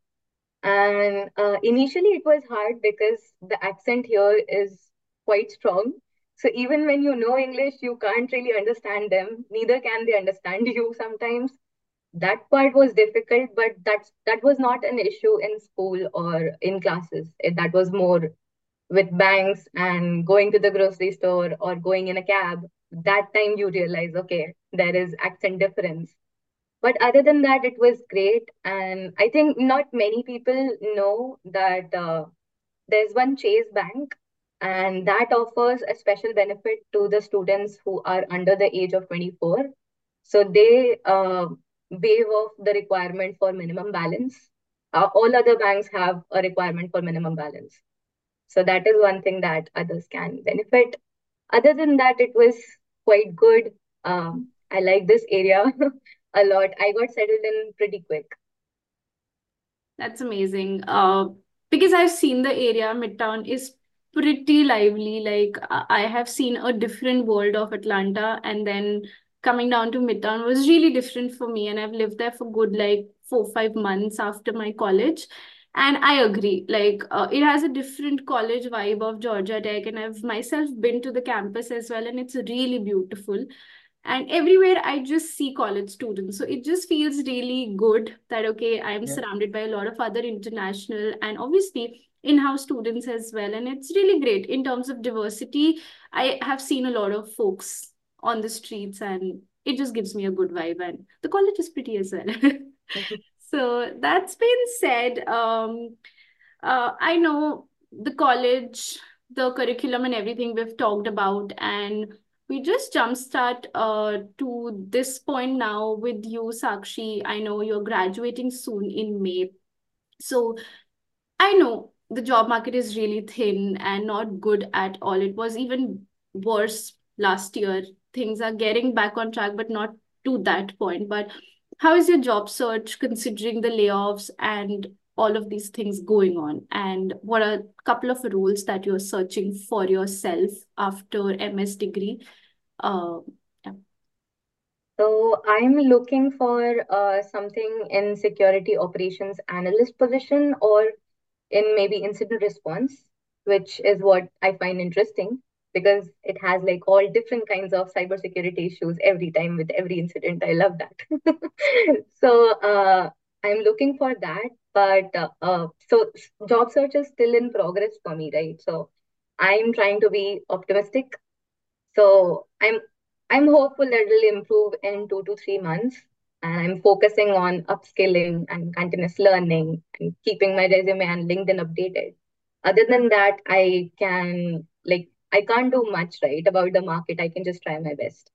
And uh, initially, it was hard because the accent here is quite strong. So even when you know English, you can't really understand them. Neither can they understand you sometimes. That part was difficult, but that's that was not an issue in school or in classes. It, that was more with banks and going to the grocery store or going in a cab. That time you realize, okay, there is accent difference. But other than that, it was great. And I think not many people know that uh, there's one Chase Bank, and that offers a special benefit to the students who are under the age of twenty-four. So they uh, waive off the requirement for minimum balance. Uh, all other banks have a requirement for minimum balance. So that is one thing that others can benefit. Other than that, it was quite good. Um, I like this area a lot. I got settled in pretty quick. That's amazing. Uh, because I've seen the area, Midtown is pretty lively. Like I I have seen a different world of Atlanta, and then coming down to Midtown was really different for me. And I've lived there for good like four, five months after my college. And I agree. Like, uh, it has a different college vibe of Georgia Tech, and I've myself been to the campus as well, and it's really beautiful. And everywhere I just see college students. So it just feels really good that, okay, I'm Yeah. surrounded by a lot of other international and obviously in-house students as well. And it's really great in terms of diversity. I have seen a lot of folks on the streets, and it just gives me a good vibe. And the college is pretty as well. So that's been said. Um, uh, I know the college, the curriculum, and everything we've talked about, and we just jumpstart uh, to this point now with you, Sakshi. I know you're graduating soon in May. So I know the job market is really thin and not good at all. It was even worse last year. Things are getting back on track, but not to that point. But how is your job search considering the layoffs and all of these things going on? And what are a couple of roles that you're searching for yourself after M S degree? Uh, yeah. So I'm looking for uh, something in security operations analyst position or in maybe incident response, which is what I find interesting because it has like all different kinds of cybersecurity issues every time with every incident. I love that. So uh, I'm looking for that, but uh, uh, so s- job search is still in progress for me, right? So I'm trying to be optimistic. So I'm I'm hopeful that it'll improve in two to three months. And I'm focusing on upskilling and continuous learning and keeping my resume and LinkedIn updated. Other than that, I can like I can't do much right about the market. I can just try my best.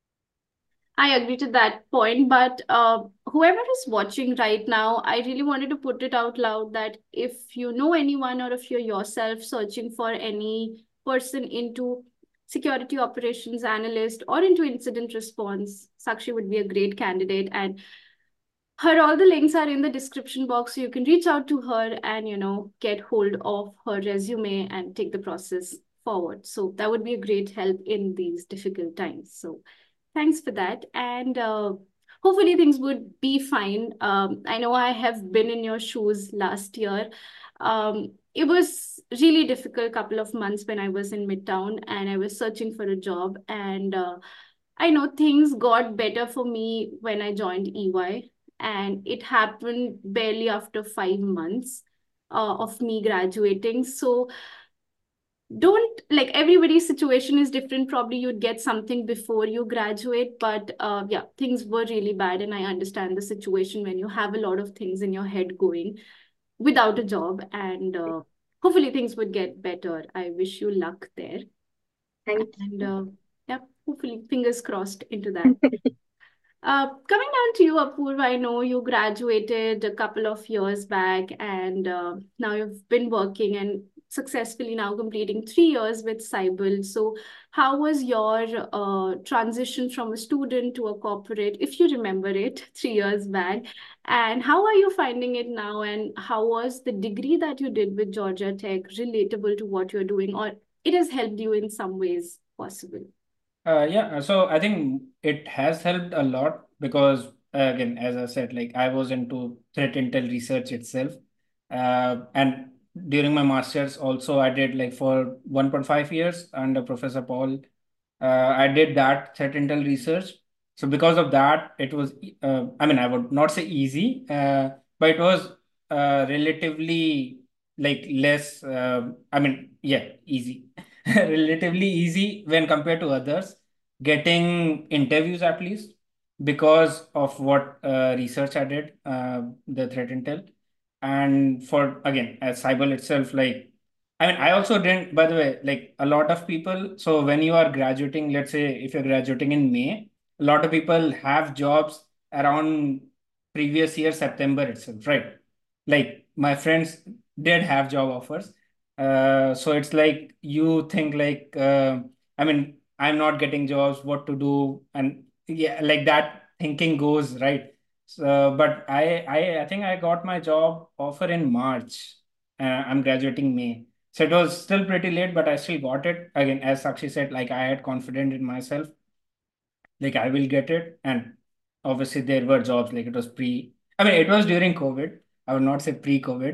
I agree to that point, but uh, whoever is watching right now, I really wanted to put it out loud that if you know anyone or if you're yourself searching for any person into security operations analyst or into incident response, Sakshi would be a great candidate. And her all the links are in the description box, so you can reach out to her and you know get hold of her resume and take the process forward. So that would be a great help in these difficult times. So thanks for that. And uh, hopefully things would be fine. Um, I know I have been in your shoes last year. Um, it was really difficult couple of months when I was in Midtown and I was searching for a job. And uh, I know things got better for me when I joined E Y, and it happened barely after five months uh, of me graduating. So don't like everybody's situation is different. Probably you'd get something before you graduate, but uh, yeah, things were really bad, and I understand the situation when you have a lot of things in your head going without a job, and uh, hopefully things would get better. I wish you luck there, Thank and you. uh, yeah, hopefully fingers crossed into that. Uh, coming down to you, Apurva, I know you graduated a couple of years back, and uh, now you've been working and successfully now completing three years with Cybele. So, how was your uh, transition from a student to a corporate, if you remember it, three years back? And how are you finding it now? And how was the degree that you did with Georgia Tech relatable to what you're doing, or it has helped you in some ways possible? Uh, yeah, so I think it has helped a lot because, uh, again, as I said, like I was into threat intel research itself. Uh, and during my master's, also, I did like for one point five years under Professor Paul. Uh, I did that threat intel research. So, because of that, it was, e- uh, I mean, I would not say easy, uh, but it was uh, relatively like less, uh, I mean, yeah, easy. Relatively easy when compared to others getting interviews at least because of what uh, research I did, uh, the threat intel. And for again, as Cybele itself, like, I mean, I also didn't, by the way, like a lot of people. So when you are graduating, let's say if you're graduating in May, a lot of people have jobs around previous year, September itself, right? Like my friends did have job offers. Uh, so it's like you think like, uh, I mean, I'm not getting jobs, what to do, and yeah, like that thinking goes right. So, but I, I, I think I got my job offer in March. Uh, I'm graduating May, so it was still pretty late, but I still got it. Again, as Sakshi said, like I had confidence in myself, like I will get it, and obviously there were jobs like it was pre. I mean, it was during COVID. I would not say pre-COVID.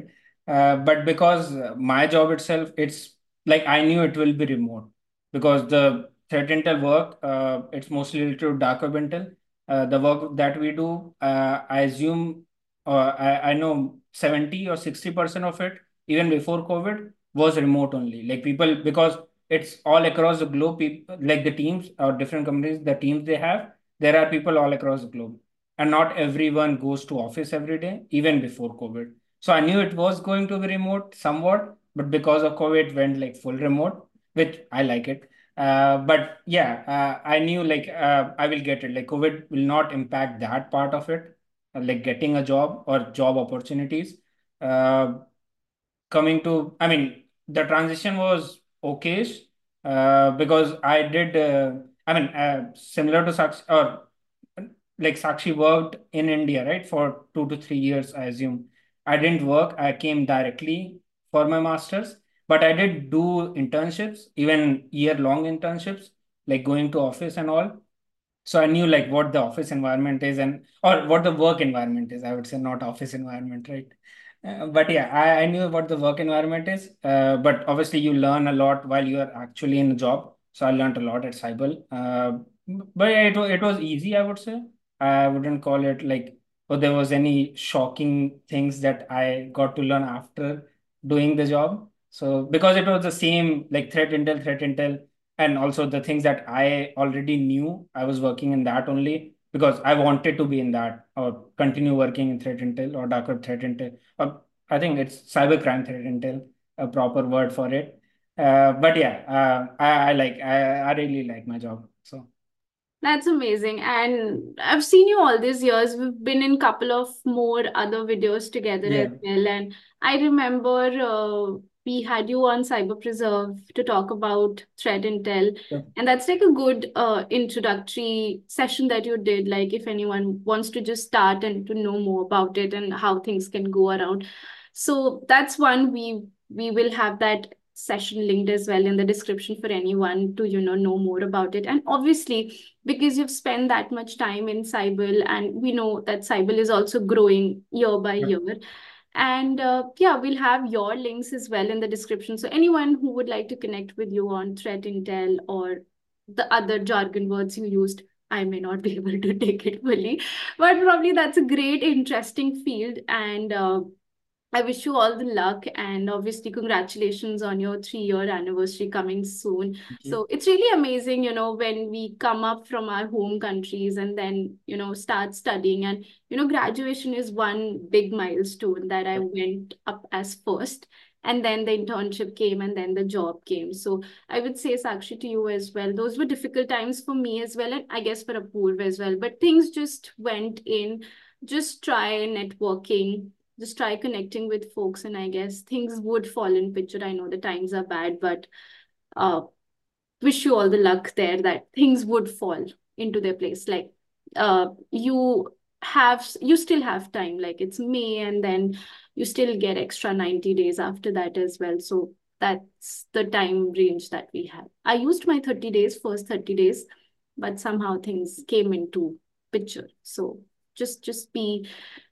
Uh, but because uh, my job itself, it's like I knew it will be remote because the threat intel work, uh, it's mostly related to dark web intel. Uh, the work that we do, uh, I assume, uh, I, I know seventy or sixty percent of it, even before COVID, was remote only. Like people, because it's all across the globe, people, like the teams or different companies, the teams they have, there are people all across the globe. And not everyone goes to office every day, even before COVID. So I knew it was going to be remote somewhat, but because of COVID, it went like full remote, which I like it. Uh, but yeah, uh, I knew like uh, I will get it. Like COVID will not impact that part of it, uh, like getting a job or job opportunities. Uh, Coming to, I mean, the transition was okay, uh, because I did, uh, I mean, uh, similar to Sakshi, or like Sakshi worked in India, right, for two to three years, I assume. I didn't work, I came directly for my master's, but I did do internships, even year-long internships, like going to office and all. So I knew like what the office environment is and or what the work environment is. I would say not office environment, right? Uh, but yeah, I, I knew what the work environment is. Uh, but obviously, you learn a lot while you are actually in a job. So I learned a lot at Cybele. Uh, but yeah, it was it was easy, I would say. I wouldn't call it like, oh, there was any shocking things that I got to learn after doing the job. So because it was the same like threat intel, threat intel, and also the things that I already knew, I was working in that only because I wanted to be in that or continue working in threat intel or dark web threat intel. Or I think it's cybercrime threat intel, a proper word for it. Uh, but yeah, uh, I, I like I, I really like my job. So That's amazing. And I've seen you all these years. We've been in couple of more other videos together as yeah, well. And I remember uh, we had you on Cyber Preserve to talk about threat intel. yeah, And that's like a good uh, introductory session that you did. Like if anyone wants to just start and to know more about it and how things can go around. So that's one we we will have that session linked as well in the description for anyone to you know know more about it. And obviously because you've spent that much time in Cybele, and we know that Cybele is also growing year by yeah. year. And uh, yeah, we'll have your links as well in the description. So anyone who would like to connect with you on threat intel or the other jargon words you used, I may not be able to take it fully, but probably that's a great, interesting field. And uh, I wish you all the luck, and obviously congratulations on your three year anniversary coming soon. Thank you. So it's really amazing, you know, when we come up from our home countries and then, you know, start studying. And, you know, graduation is one big milestone that I Yeah, went up as first. And then the internship came and then the job came. So I would say, Sakshi, to you as well. Those were difficult times for me as well, and I guess for Apurva as well. But things just went in. Just try networking, just try connecting with folks, and I guess things would fall in picture. I know the times are bad, but uh wish you all the luck there that things would fall into their place. Like uh you have you still have time, like it's May, and then you still get extra ninety days after that as well. So that's the time range that we have. I used my thirty days, first thirty days, but somehow things came into picture. So just just be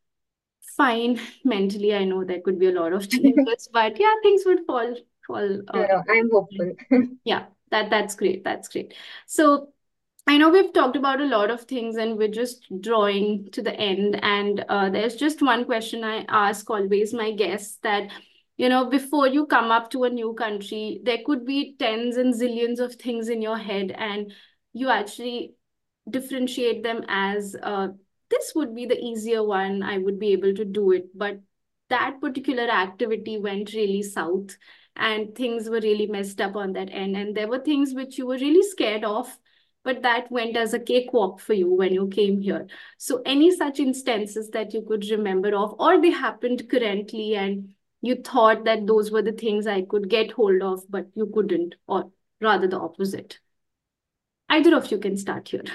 fine mentally. I know there could be a lot of changes, but yeah, things would fall fall. No, Uh, no, I'm hopeful. yeah, that that's great. That's great. So I know we've talked about a lot of things, and we're just drawing to the end. And uh, there's just one question I ask always my guests that, you know, before you come up to a new country, there could be tens and zillions of things in your head, and you actually differentiate them as uh, this would be the easier one. I would be able to do it. But that particular activity went really south, and things were really messed up on that end. And there were things which you were really scared of, but that went as a cakewalk for you when you came here. So, any such instances that you could remember of, or they happened currently, and you thought that those were the things I could get hold of, but you couldn't, or rather the opposite? Either of you can start here.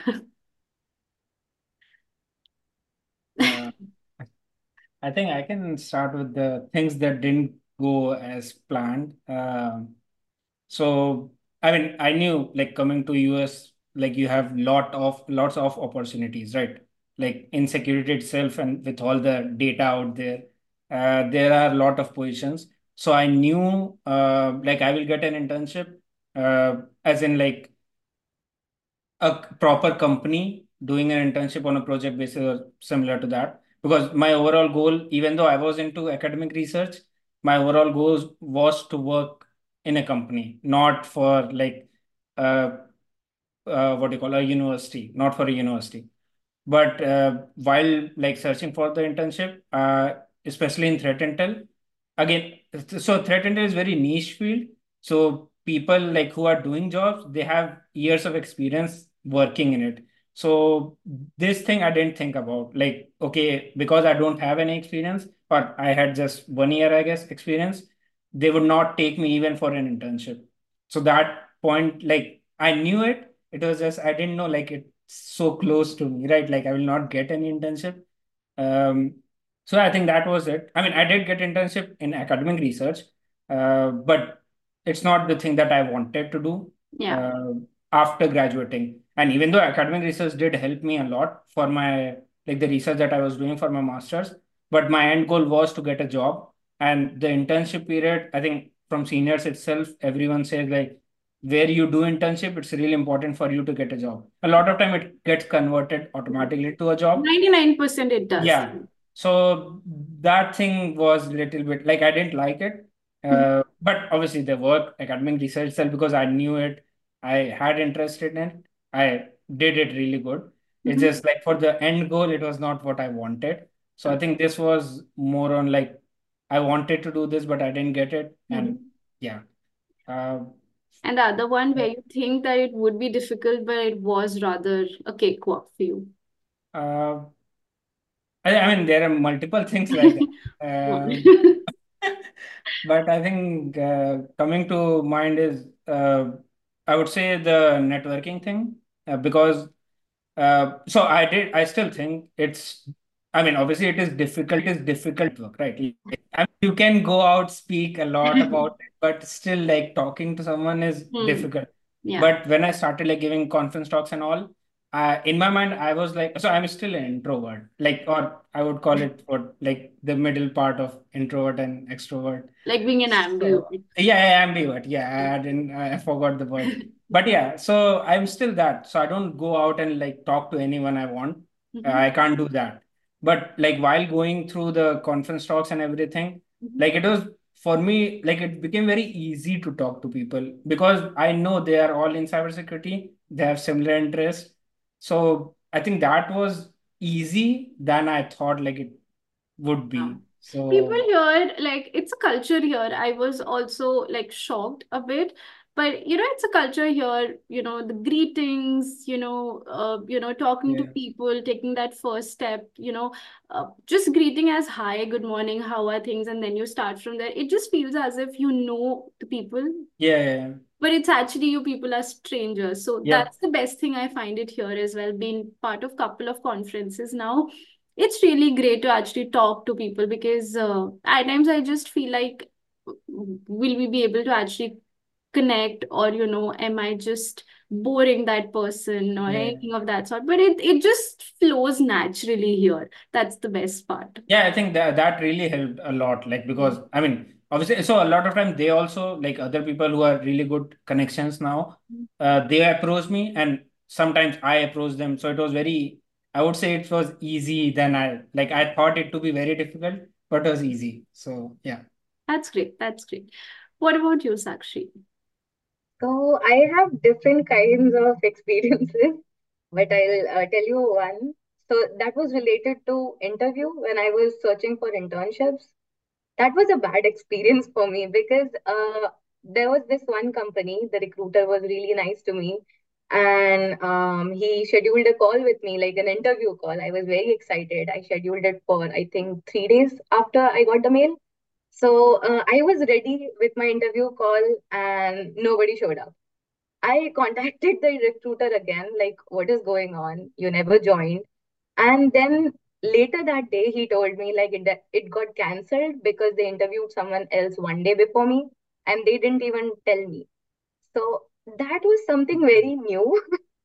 Uh, I think I can start with the things that didn't go as planned. Um, So, I mean, I knew like coming to U S, like you have lot of lots of opportunities, right? Like in security itself and with all the data out there. uh, there are a lot of positions. So I knew uh, like I will get an internship, uh, as in like a proper company doing an internship on a project basis or similar to that. Because my overall goal, even though I was into academic research, my overall goal was to work in a company, not for like uh, uh, what do you call a university, not for a university. But uh, while like searching for the internship, uh, especially in threat intel, again, so threat intel is very niche field. So people like who are doing jobs, they have years of experience working in it. So this thing I didn't think about. Like, okay, because I don't have any experience, or I had just one year, I guess, experience, they would not take me even for an internship. So that point, like I knew it. It was just I didn't know like it's so close to me, right? Like I will not get any internship. Um, so I think that was it. I mean, I did get internship in academic research, uh, but it's not the thing that I wanted to do Yeah. uh, after graduating. And even though academic research did help me a lot for my like the research that I was doing for my master's, but my end goal was to get a job. And the internship period, I think from seniors itself, everyone says like where you do internship, it's really important for you to get a job. A lot of time it gets converted automatically to a job. ninety-nine percent it does. Yeah. So that thing was a little bit like I didn't like it. Uh, but obviously the work, academic research itself, because I knew it, I had interest in it, I did it really good. It's Mhm. just like for the end goal, it was not what I wanted. So I think this was more on like I wanted to do this, but I didn't get it. And Mhm. yeah. Uh, And the other one where you think that it would be difficult, but it was rather a cakewalk for you. uh, I, I mean, there are multiple things like that. Come on. Um, but I think uh, coming to mind is uh, I would say the networking thing uh, because uh, so I did I still think it's I mean obviously it is difficult work, right? Like, I mean, you can go out speak a lot about it, but still like talking to someone is Hmm. difficult. Yeah. But when I started like giving conference talks and all, uh, in my mind I was like so I'm still an introvert, like or I would call it what like the middle part of introvert and extrovert. Like being an So ambivert. yeah, yeah, ambivert. Yeah, I didn't. I forgot the word. But yeah, so I'm still that. So I don't go out and like talk to anyone I want. Uh, Mhm. I can't do that. But like while going through the conference talks and everything, Mhm. like it was for me, like it became very easy to talk to people because I know they are all in cybersecurity. They have similar interests. So I think that was easy than I thought like it would Yeah. be. People So here, like, it's a culture here. I was also like shocked a bit, but you know, it's a culture here, you know, the greetings, you know, uh, you know, talking to yeah, people, taking that first step, you know, uh, just greeting as hi, good morning, how are things, and then you start from there. It just feels as if you know the people, yeah, yeah, yeah. but it's actually you people are strangers. So Yep. that's the best thing I find it here as well. Being part of couple of conferences now, it's really great to actually talk to people because uh, at times I just feel like will we be able to actually connect, or you know am I just boring that person or Yeah. anything of that sort, but it, it just flows naturally here. That's the best part. Yeah, I think that that really helped a lot. Like because I mean, obviously, so a lot of time they also like other people who are really good connections now. Uh, they approach me, and sometimes I approach them. So it was very, I would say it was easy. Than I like I thought it to be very difficult, but it was easy. So yeah. That's great, that's great. What about you, Sakshi? So I have different kinds of experiences, but I'll uh, tell you one. So that was related to interview when I was searching for internships. That was a bad experience for me because uh, there was this one company, the recruiter was really nice to me, and um, he scheduled a call with me, like an interview call. I was very excited. I scheduled it for, I think, three days after I got the mail. So uh, I was ready with my interview call, and nobody showed up. I contacted the recruiter again, like, what is going on? You never joined. And then later that day, he told me like it, it got cancelled because they interviewed someone else one day before me and they didn't even tell me. So that was something very new.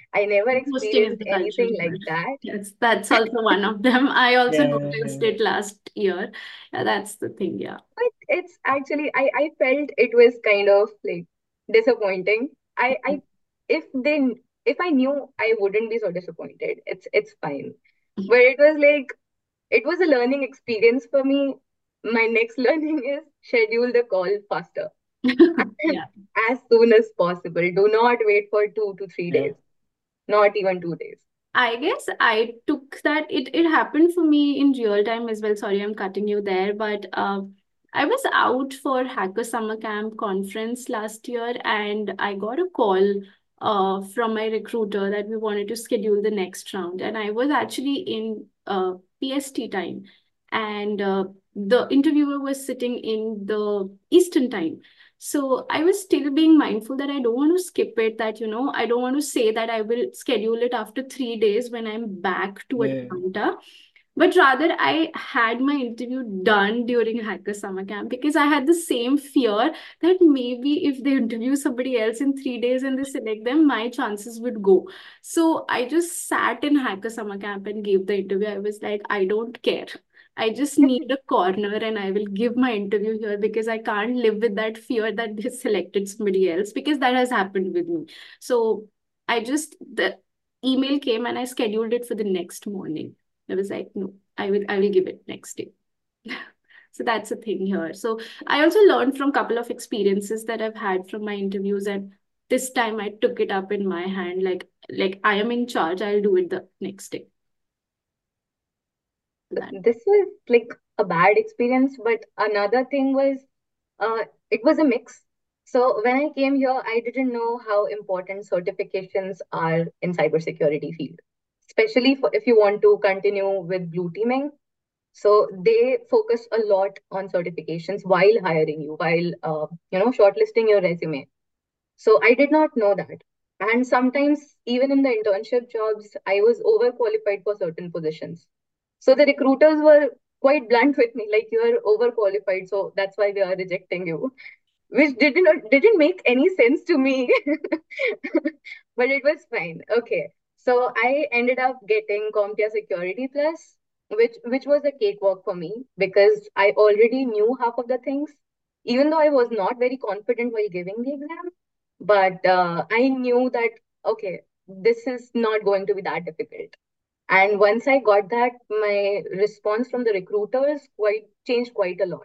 I never Hosting is experienced the cultural anything like event. that. Yes, that's also one of them. I also noticed Yeah. it last year. Yeah, that's the thing. Yeah. But it's actually I, I felt it was kind of like disappointing. I, I if they if I knew I wouldn't be so disappointed, it's it's fine. But it was like it was a learning experience for me. My next learning is schedule the call faster Yeah. as soon as possible. Do not wait for two to three Yeah. days, not even two days. I guess I took that it it happened for me in real time as well. Sorry, I'm cutting you there, but uh, I was out for Hacker Summer Camp conference last year, and I got a call uh from my recruiter that we wanted to schedule the next round, and I was actually in uh P S T time, and uh, the interviewer was sitting in the Eastern time. So I was still being mindful that I don't want to skip it, that, you know, I don't want to say that I will schedule it after three days when I'm back to Yeah. Atlanta. But rather, I had my interview done during Hacker Summer Camp because I had the same fear that maybe if they interview somebody else in three days and they select them, my chances would go. So I just sat in Hacker Summer Camp and gave the interview. I was like, I don't care. I just need a corner and I will give my interview here because I can't live with that fear that they selected somebody else, because that has happened with me. So I just, the email came and I scheduled it for the next morning. I was like, no, I will, I will give it next day. So that's a thing here. So I also learned from a couple of experiences that I've had from my interviews, and this time I took it up in my hand, like like I am in charge. I'll do it the next day. That. This was like a bad experience, but another thing was uh, it was a mix. So when I came here, I didn't know how important certifications are in cybersecurity field, especially for if you want to continue with blue teaming. So they focus a lot on certifications while hiring you, while uh, you know shortlisting your resume. So I did not know that. And sometimes even in the internship jobs, I was overqualified for certain positions. So the recruiters were quite blunt with me, like you are overqualified, so that's why we are rejecting you, which didn't didn't make any sense to me. But it was fine. Okay. So I ended up getting CompTIA Security Plus, which which was a cakewalk for me because I already knew half of the things, even though I was not very confident while giving the exam. But uh, I knew that okay, this is not going to be that difficult. And once I got that, my response from the recruiters quite changed quite a lot.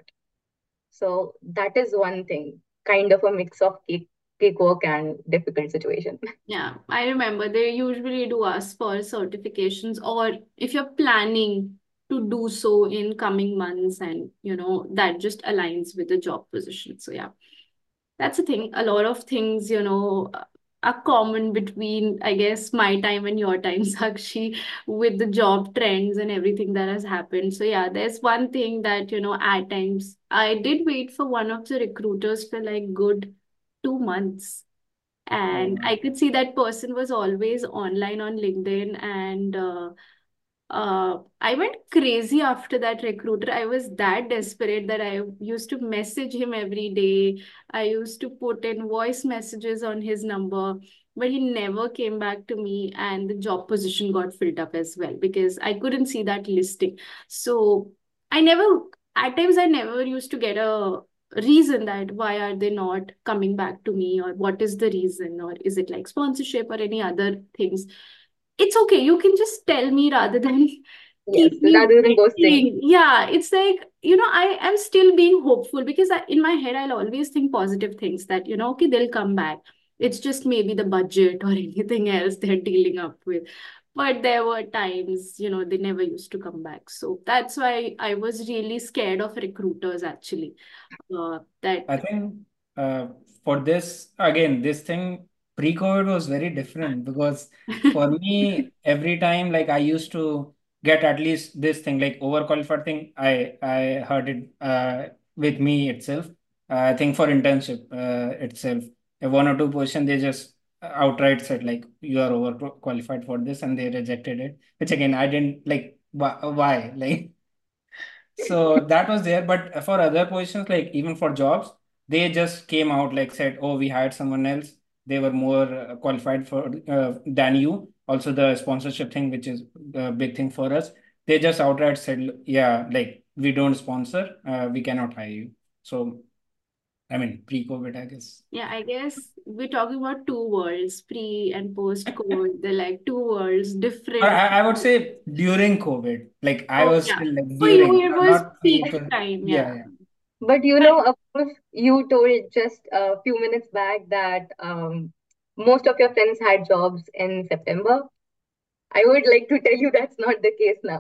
So that is one thing, kind of a mix of cake, cakewalk and difficult situation. Yeah, I remember they usually do ask for certifications, or if you're planning to do so in coming months, and you know that just aligns with the job position. So yeah, that's the thing. A lot of things, you know, are common between, I guess, my time and your time, Sakshi, with the job trends and everything that has happened. So yeah, there's one thing that, you know, at times I did wait for one of the recruiters for like good two months, and Oh. I could see that person was always online on LinkedIn, and uh, uh, I went crazy after that recruiter. I was that desperate that I used to message him every day. I used to put in voice messages on his number, but he never came back to me, and the job position got filled up as well because I couldn't see that listing. So I never, at times, I never used to get a reason that why are they not coming back to me, or what is the reason, or is it like sponsorship or any other things. It's okay. You can just tell me rather than Yes, keep me rather than ghosting. waiting. Yeah, it's like, you know, I am still being hopeful because I, in my head, I'll always think positive things that, you know, okay, they'll come back. It's just maybe the budget or anything else they're dealing up with. But there were times, you know, they never used to come back. So that's why I was really scared of recruiters actually. Uh, that I think uh, for this, again, this thing pre-COVID was very different because for me, every time like I used to get at least this thing, like overqualified thing, I I heard it uh, with me itself. Uh, I think for internship uh, itself, if one or two position they just outright said like you are overqualified for this and they rejected it, which again I didn't like why, why? Like so that was there, but for other positions, like even for jobs, they just came out like said, "Oh, we hired someone else." they were more uh, qualified for uh, than you. Also, the sponsorship thing, which is a big thing for us, they just outright said, yeah, like we don't sponsor, uh, we cannot hire you. So, I mean, pre-COVID, I guess. Yeah, I guess we're talking about two worlds, pre and post-COVID. They're like two worlds, Or different. I, I would say during COVID, like I Oh, was yeah. still like For you, during, it not, was not pre peak to, time. yeah, Yeah. yeah, But you But know, of course, you told just a few minutes back that um, most of your friends had jobs in September. I would like to tell you that's not the case now.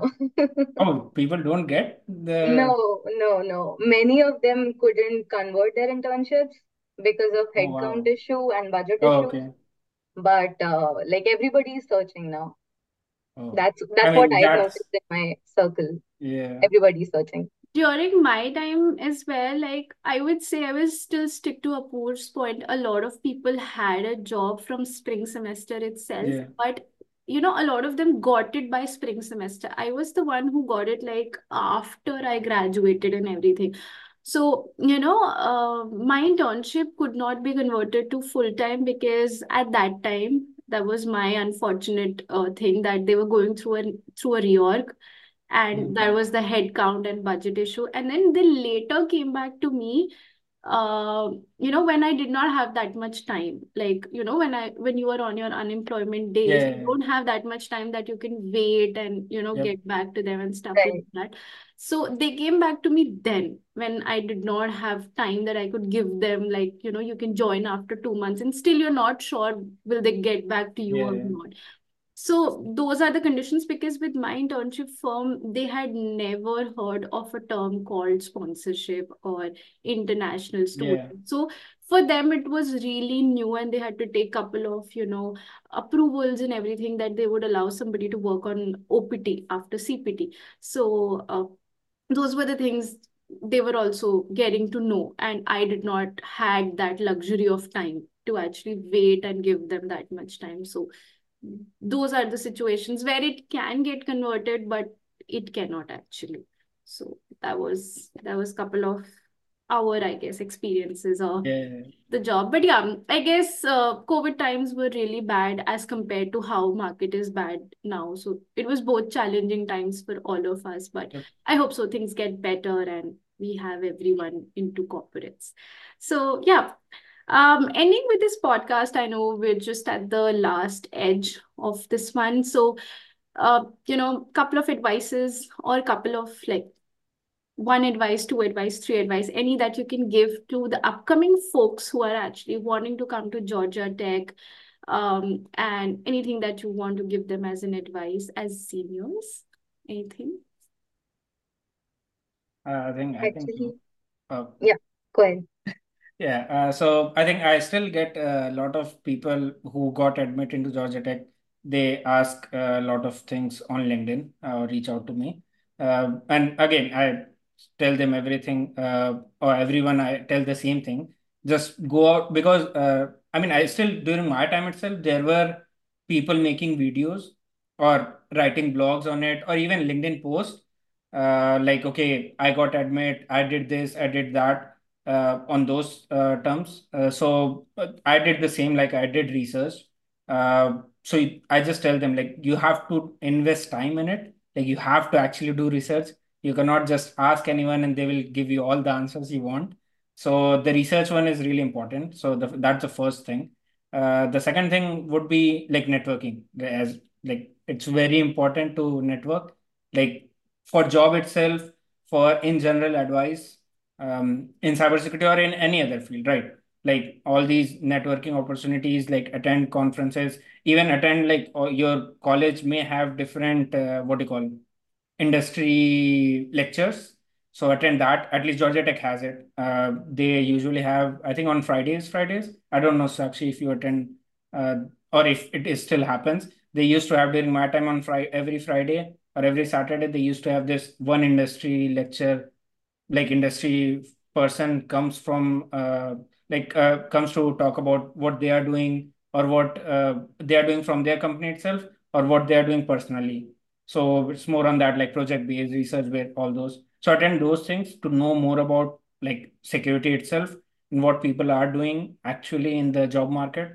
oh, people don't get the, No, no, no. Many of them couldn't convert their internships because of oh, headcount wow. issue and budget Oh, issues. okay. But uh, like everybody is searching now. Oh, That's I that's what mean, I've that's, noticed in my circle. yeah, Everybody's searching. during my time as well, like I would say I was still stick to Apoor's point. A lot of people had a job from spring semester itself, yeah, but you know, a lot of them got it by spring semester. I was the one who got it like after I graduated and everything. So, you know, uh, my internship could not be converted to full time because at that time, that was my unfortunate uh, thing that they were going through a through a reorg, and mm, that was the head count and budget issue. And then they later came back to me, uh, you know, when I did not have that much time. Like, you know, when I when you are on your unemployment days, you yeah, don't have that much time that you can wait and, you know, yep, get back to them and stuff like Right. that. So they came back to me then when I did not have time that I could give them, like, you know, you can join after two months and still you're not sure will they get back to you or yeah, not. So those are the conditions, because with my internship firm, they had never heard of a term called sponsorship or international student. yeah, So for them, it was really new, and they had to take couple of, you know, approvals and everything that they would allow somebody to work on O P T after C P T. So uh, those were the things they were also getting to know, and I did not had that luxury of time to actually wait and give them that much time. So those are the situations where it can get converted, but it cannot actually. So that was that was couple of our, I guess, experiences of yeah, the job. But yeah, I guess uh, COVID times were really bad as compared to how market is bad now. So it was both challenging times for all of us, but yep, I hope so things get better and we have everyone into corporates. So yeah, um, ending with this podcast, I know we're just at the last edge of this one. So, uh, you know, couple of advices or couple of like one advice, two advice, three advice, any that you can give to the upcoming folks who are actually wanting to come to Georgia Tech, um, and anything that you want to give them as an advice as seniors, anything? uh, I think, I think so. Actually, Uh, yeah, go ahead. Yeah, uh, so I think I still get a lot of people who got admitted into Georgia Tech. They ask a lot of things on LinkedIn, uh, reach out to me. Uh, and again, I tell them everything, uh, or everyone, I tell the same thing. Just go out because, uh, I mean, I still, during my time itself, there were people making videos or writing blogs on it, or even LinkedIn posts. Uh, like, okay, I got admit, I did this, I did that uh, on those uh, terms. Uh, so uh, I did the same, like I did research. Uh, so it- I just tell them like you have to invest time in it. Like you have to actually do research. You cannot just ask anyone and they will give you all the answers you want. So the research one is really important. So the, that's the first thing. Uh, the second thing would be like networking. As like it's very important to network. Like for job itself, for in general advice um, in cybersecurity or in any other field, right? Like all these networking opportunities, like attend conferences, even attend like or your college may have different uh, what do you call industry lectures. So attend that. At least Georgia Tech has it. Uh, they usually have, I think on Fridays, Fridays. I don't know, Sakshi, if you attend uh, or if it is still happens. They used to have during my time on Friday, every Friday or every Saturday, they used to have this one industry lecture, like industry person comes from uh, like uh, comes to talk about what they are doing or what uh, they are doing from their company itself or what they are doing personally. So it's more on that, like project based, research based, all those. So attend those things to know more about like security itself and what people are doing actually in the job market.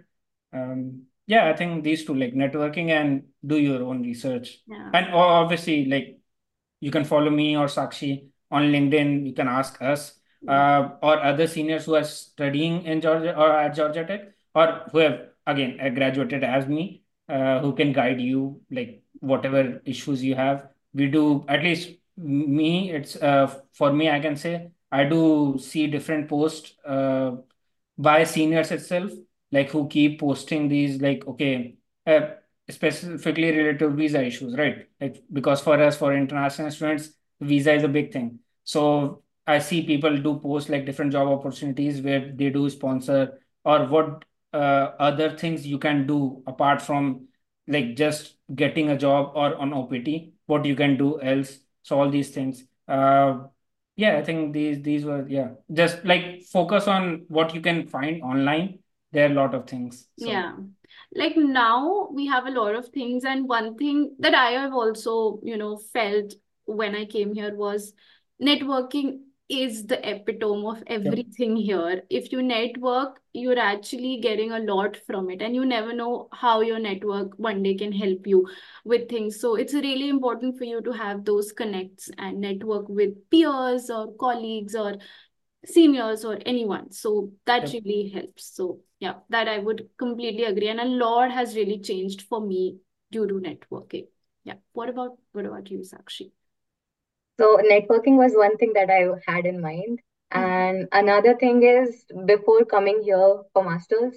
Um, yeah, I think these two, like networking and do your own research. Yeah. And o- obviously, like you can follow me or Sakshi on LinkedIn. You can ask us Yeah. uh, or other seniors who are studying in Georgia or at Georgia Tech, or who have again uh, graduated as me, uh, who can guide you like whatever issues you have. We do, at least me. It's uh, for me. I can say I do see different posts uh, by seniors itself, like who keep posting these like okay. Uh, specifically related to visa issues, right? Like because for us, for international students, visa is a big thing. So I see people do post like different job opportunities where they do sponsor, or what uh, other things you can do apart from like just getting a job or on O P T, what you can do else. So all these things. Uh, yeah, I think these these were yeah, just like focus on what you can find online. There are a lot of things. So Yeah. Like now we have a lot of things, and one thing that I have also, you know, felt when I came here was networking is the epitome of yeah. everything here. If you network, you're actually getting a lot from it, and you never know how your network one day can help you with things. So it's really important for you to have those connects and network with peers or colleagues or seniors or anyone. So that Yep. really helps. So yeah, that I would completely agree. And a lot has really changed for me due to networking. Yeah. What about what about you, Sakshi? So networking was one thing that I had in mind. Mhm. And another thing is before coming here for masters,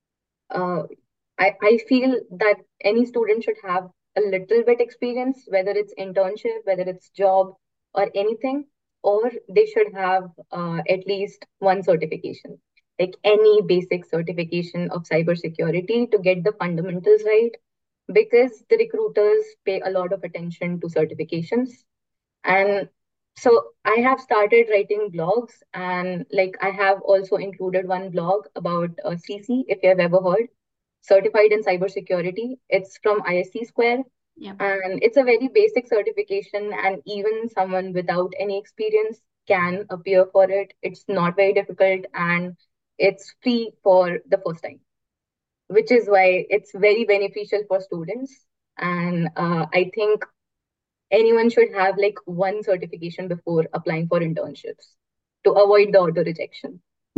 uh, I, I feel that any student should have a little bit experience, whether it's internship, whether it's job or anything, or they should have uh, at least one certification, like any basic certification of cybersecurity to get the fundamentals right, because the recruiters pay a lot of attention to certifications. And so I have started writing blogs, and like I have also included one blog about uh, C C, if you have ever heard, certified in cybersecurity. It's from I S C Square, Yeah. and it's a very basic certification, and even someone without any experience can appear for it. It's not very difficult, and it's free for the first time, which is why it's very beneficial for students. And uh, I think anyone should have like one certification before applying for internships to avoid the auto rejection.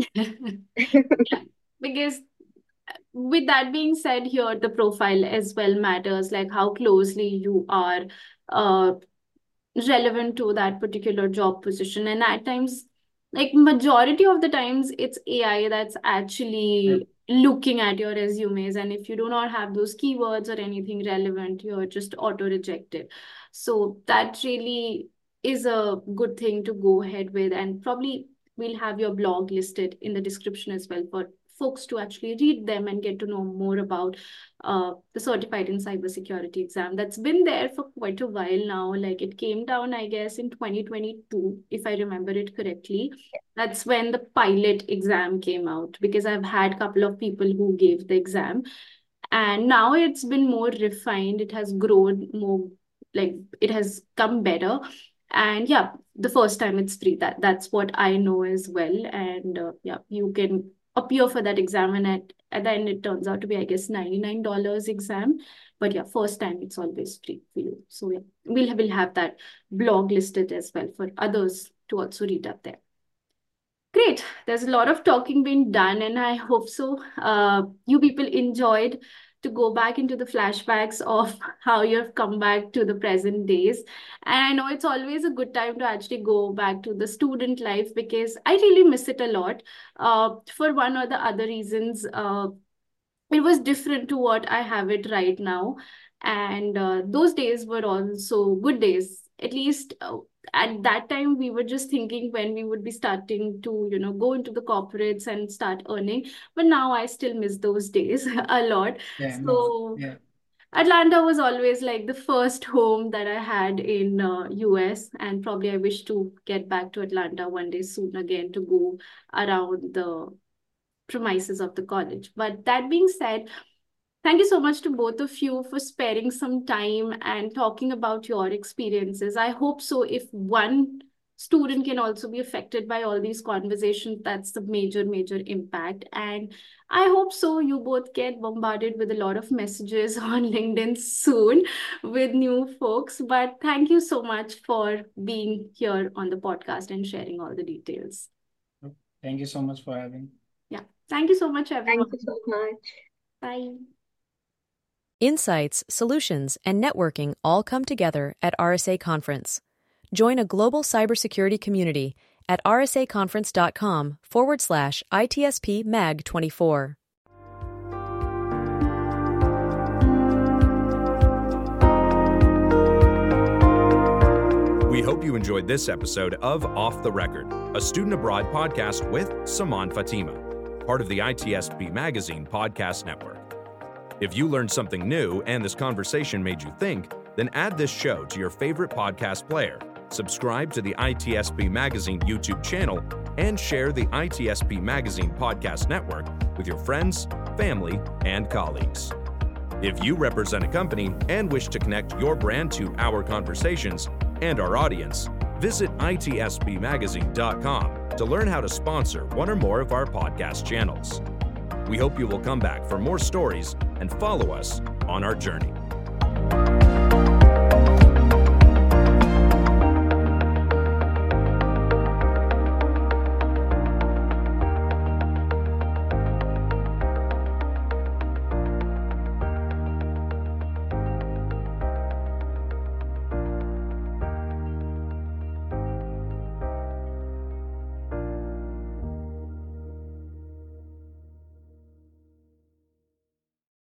Yeah. Because with that being said, here the profile as well matters, like how closely you are uh relevant to that particular job position. And at times, like majority of the times, it's A I that's Yep. actually looking at your resumes. And if you do not have those keywords or anything relevant, you're just auto rejected. So that really is a good thing to go ahead with. And probably we'll have your blog listed in the description as well for folks to actually read them and get to know more about uh, the certified in cybersecurity exam that's been there for quite a while now. Like it came down, I guess, in twenty twenty-two, if I remember it correctly. That's when the pilot exam came out because I've had a couple of people who gave the exam, and now it's been more refined. It has grown more, like it has come better. And yeah, the first time it's free. That that's what I know as well. And uh, yeah, you can appear for that exam, and at, at the end it turns out to be, I guess, ninety-nine dollars exam. But yeah, first time it's always free for you. So yeah, we'll we'll have that blog listed as well for others to also read up there. Great. There's a lot of talking being done, and I hope so. Uh, you people enjoyed to go back into the flashbacks of how you have come back to the present days. And I know it's always a good time to actually go back to the student life because I really miss it a lot. Uh, for one or the other reasons, uh, it was different to what I have it right now. And uh, those days were also good days. At least uh, at that time, we were just thinking when we would be starting to, you know, go into the corporates and start earning. But now I still miss those days a lot. Yeah, no, So yeah. Atlanta was always like the first home that I had in uh, U S, and probably I wish to get back to Atlanta one day soon again to go around the premises of the college. But that being said, thank you so much to both of you for sparing some time and talking about your experiences. I hope so. If one student can also be affected by all these conversations. That's the major, major impact. And I hope so you both get bombarded with a lot of messages on LinkedIn soon with new folks. But thank you so much for being here on the podcast and sharing all the details. Thank you so much for having. Yeah. Thank you so much, everyone. Thank you so much. Bye. Insights, solutions, and networking all come together at R S A Conference. Join a global cybersecurity community at rsaconference.com forward slash ITSP Mag 24. We hope you enjoyed this episode of Off the Record, a student abroad podcast with Saman Fatima, part of the I T S P Magazine podcast network. If you learned something new and this conversation made you think, then add this show to your favorite podcast player, subscribe to the I T S P Magazine YouTube channel, and share the I T S P Magazine podcast network with your friends, family, and colleagues. If you represent a company and wish to connect your brand to our conversations and our audience, visit I T S P magazine dot com to learn how to sponsor one or more of our podcast channels. We hope you will come back for more stories and follow us on our journey.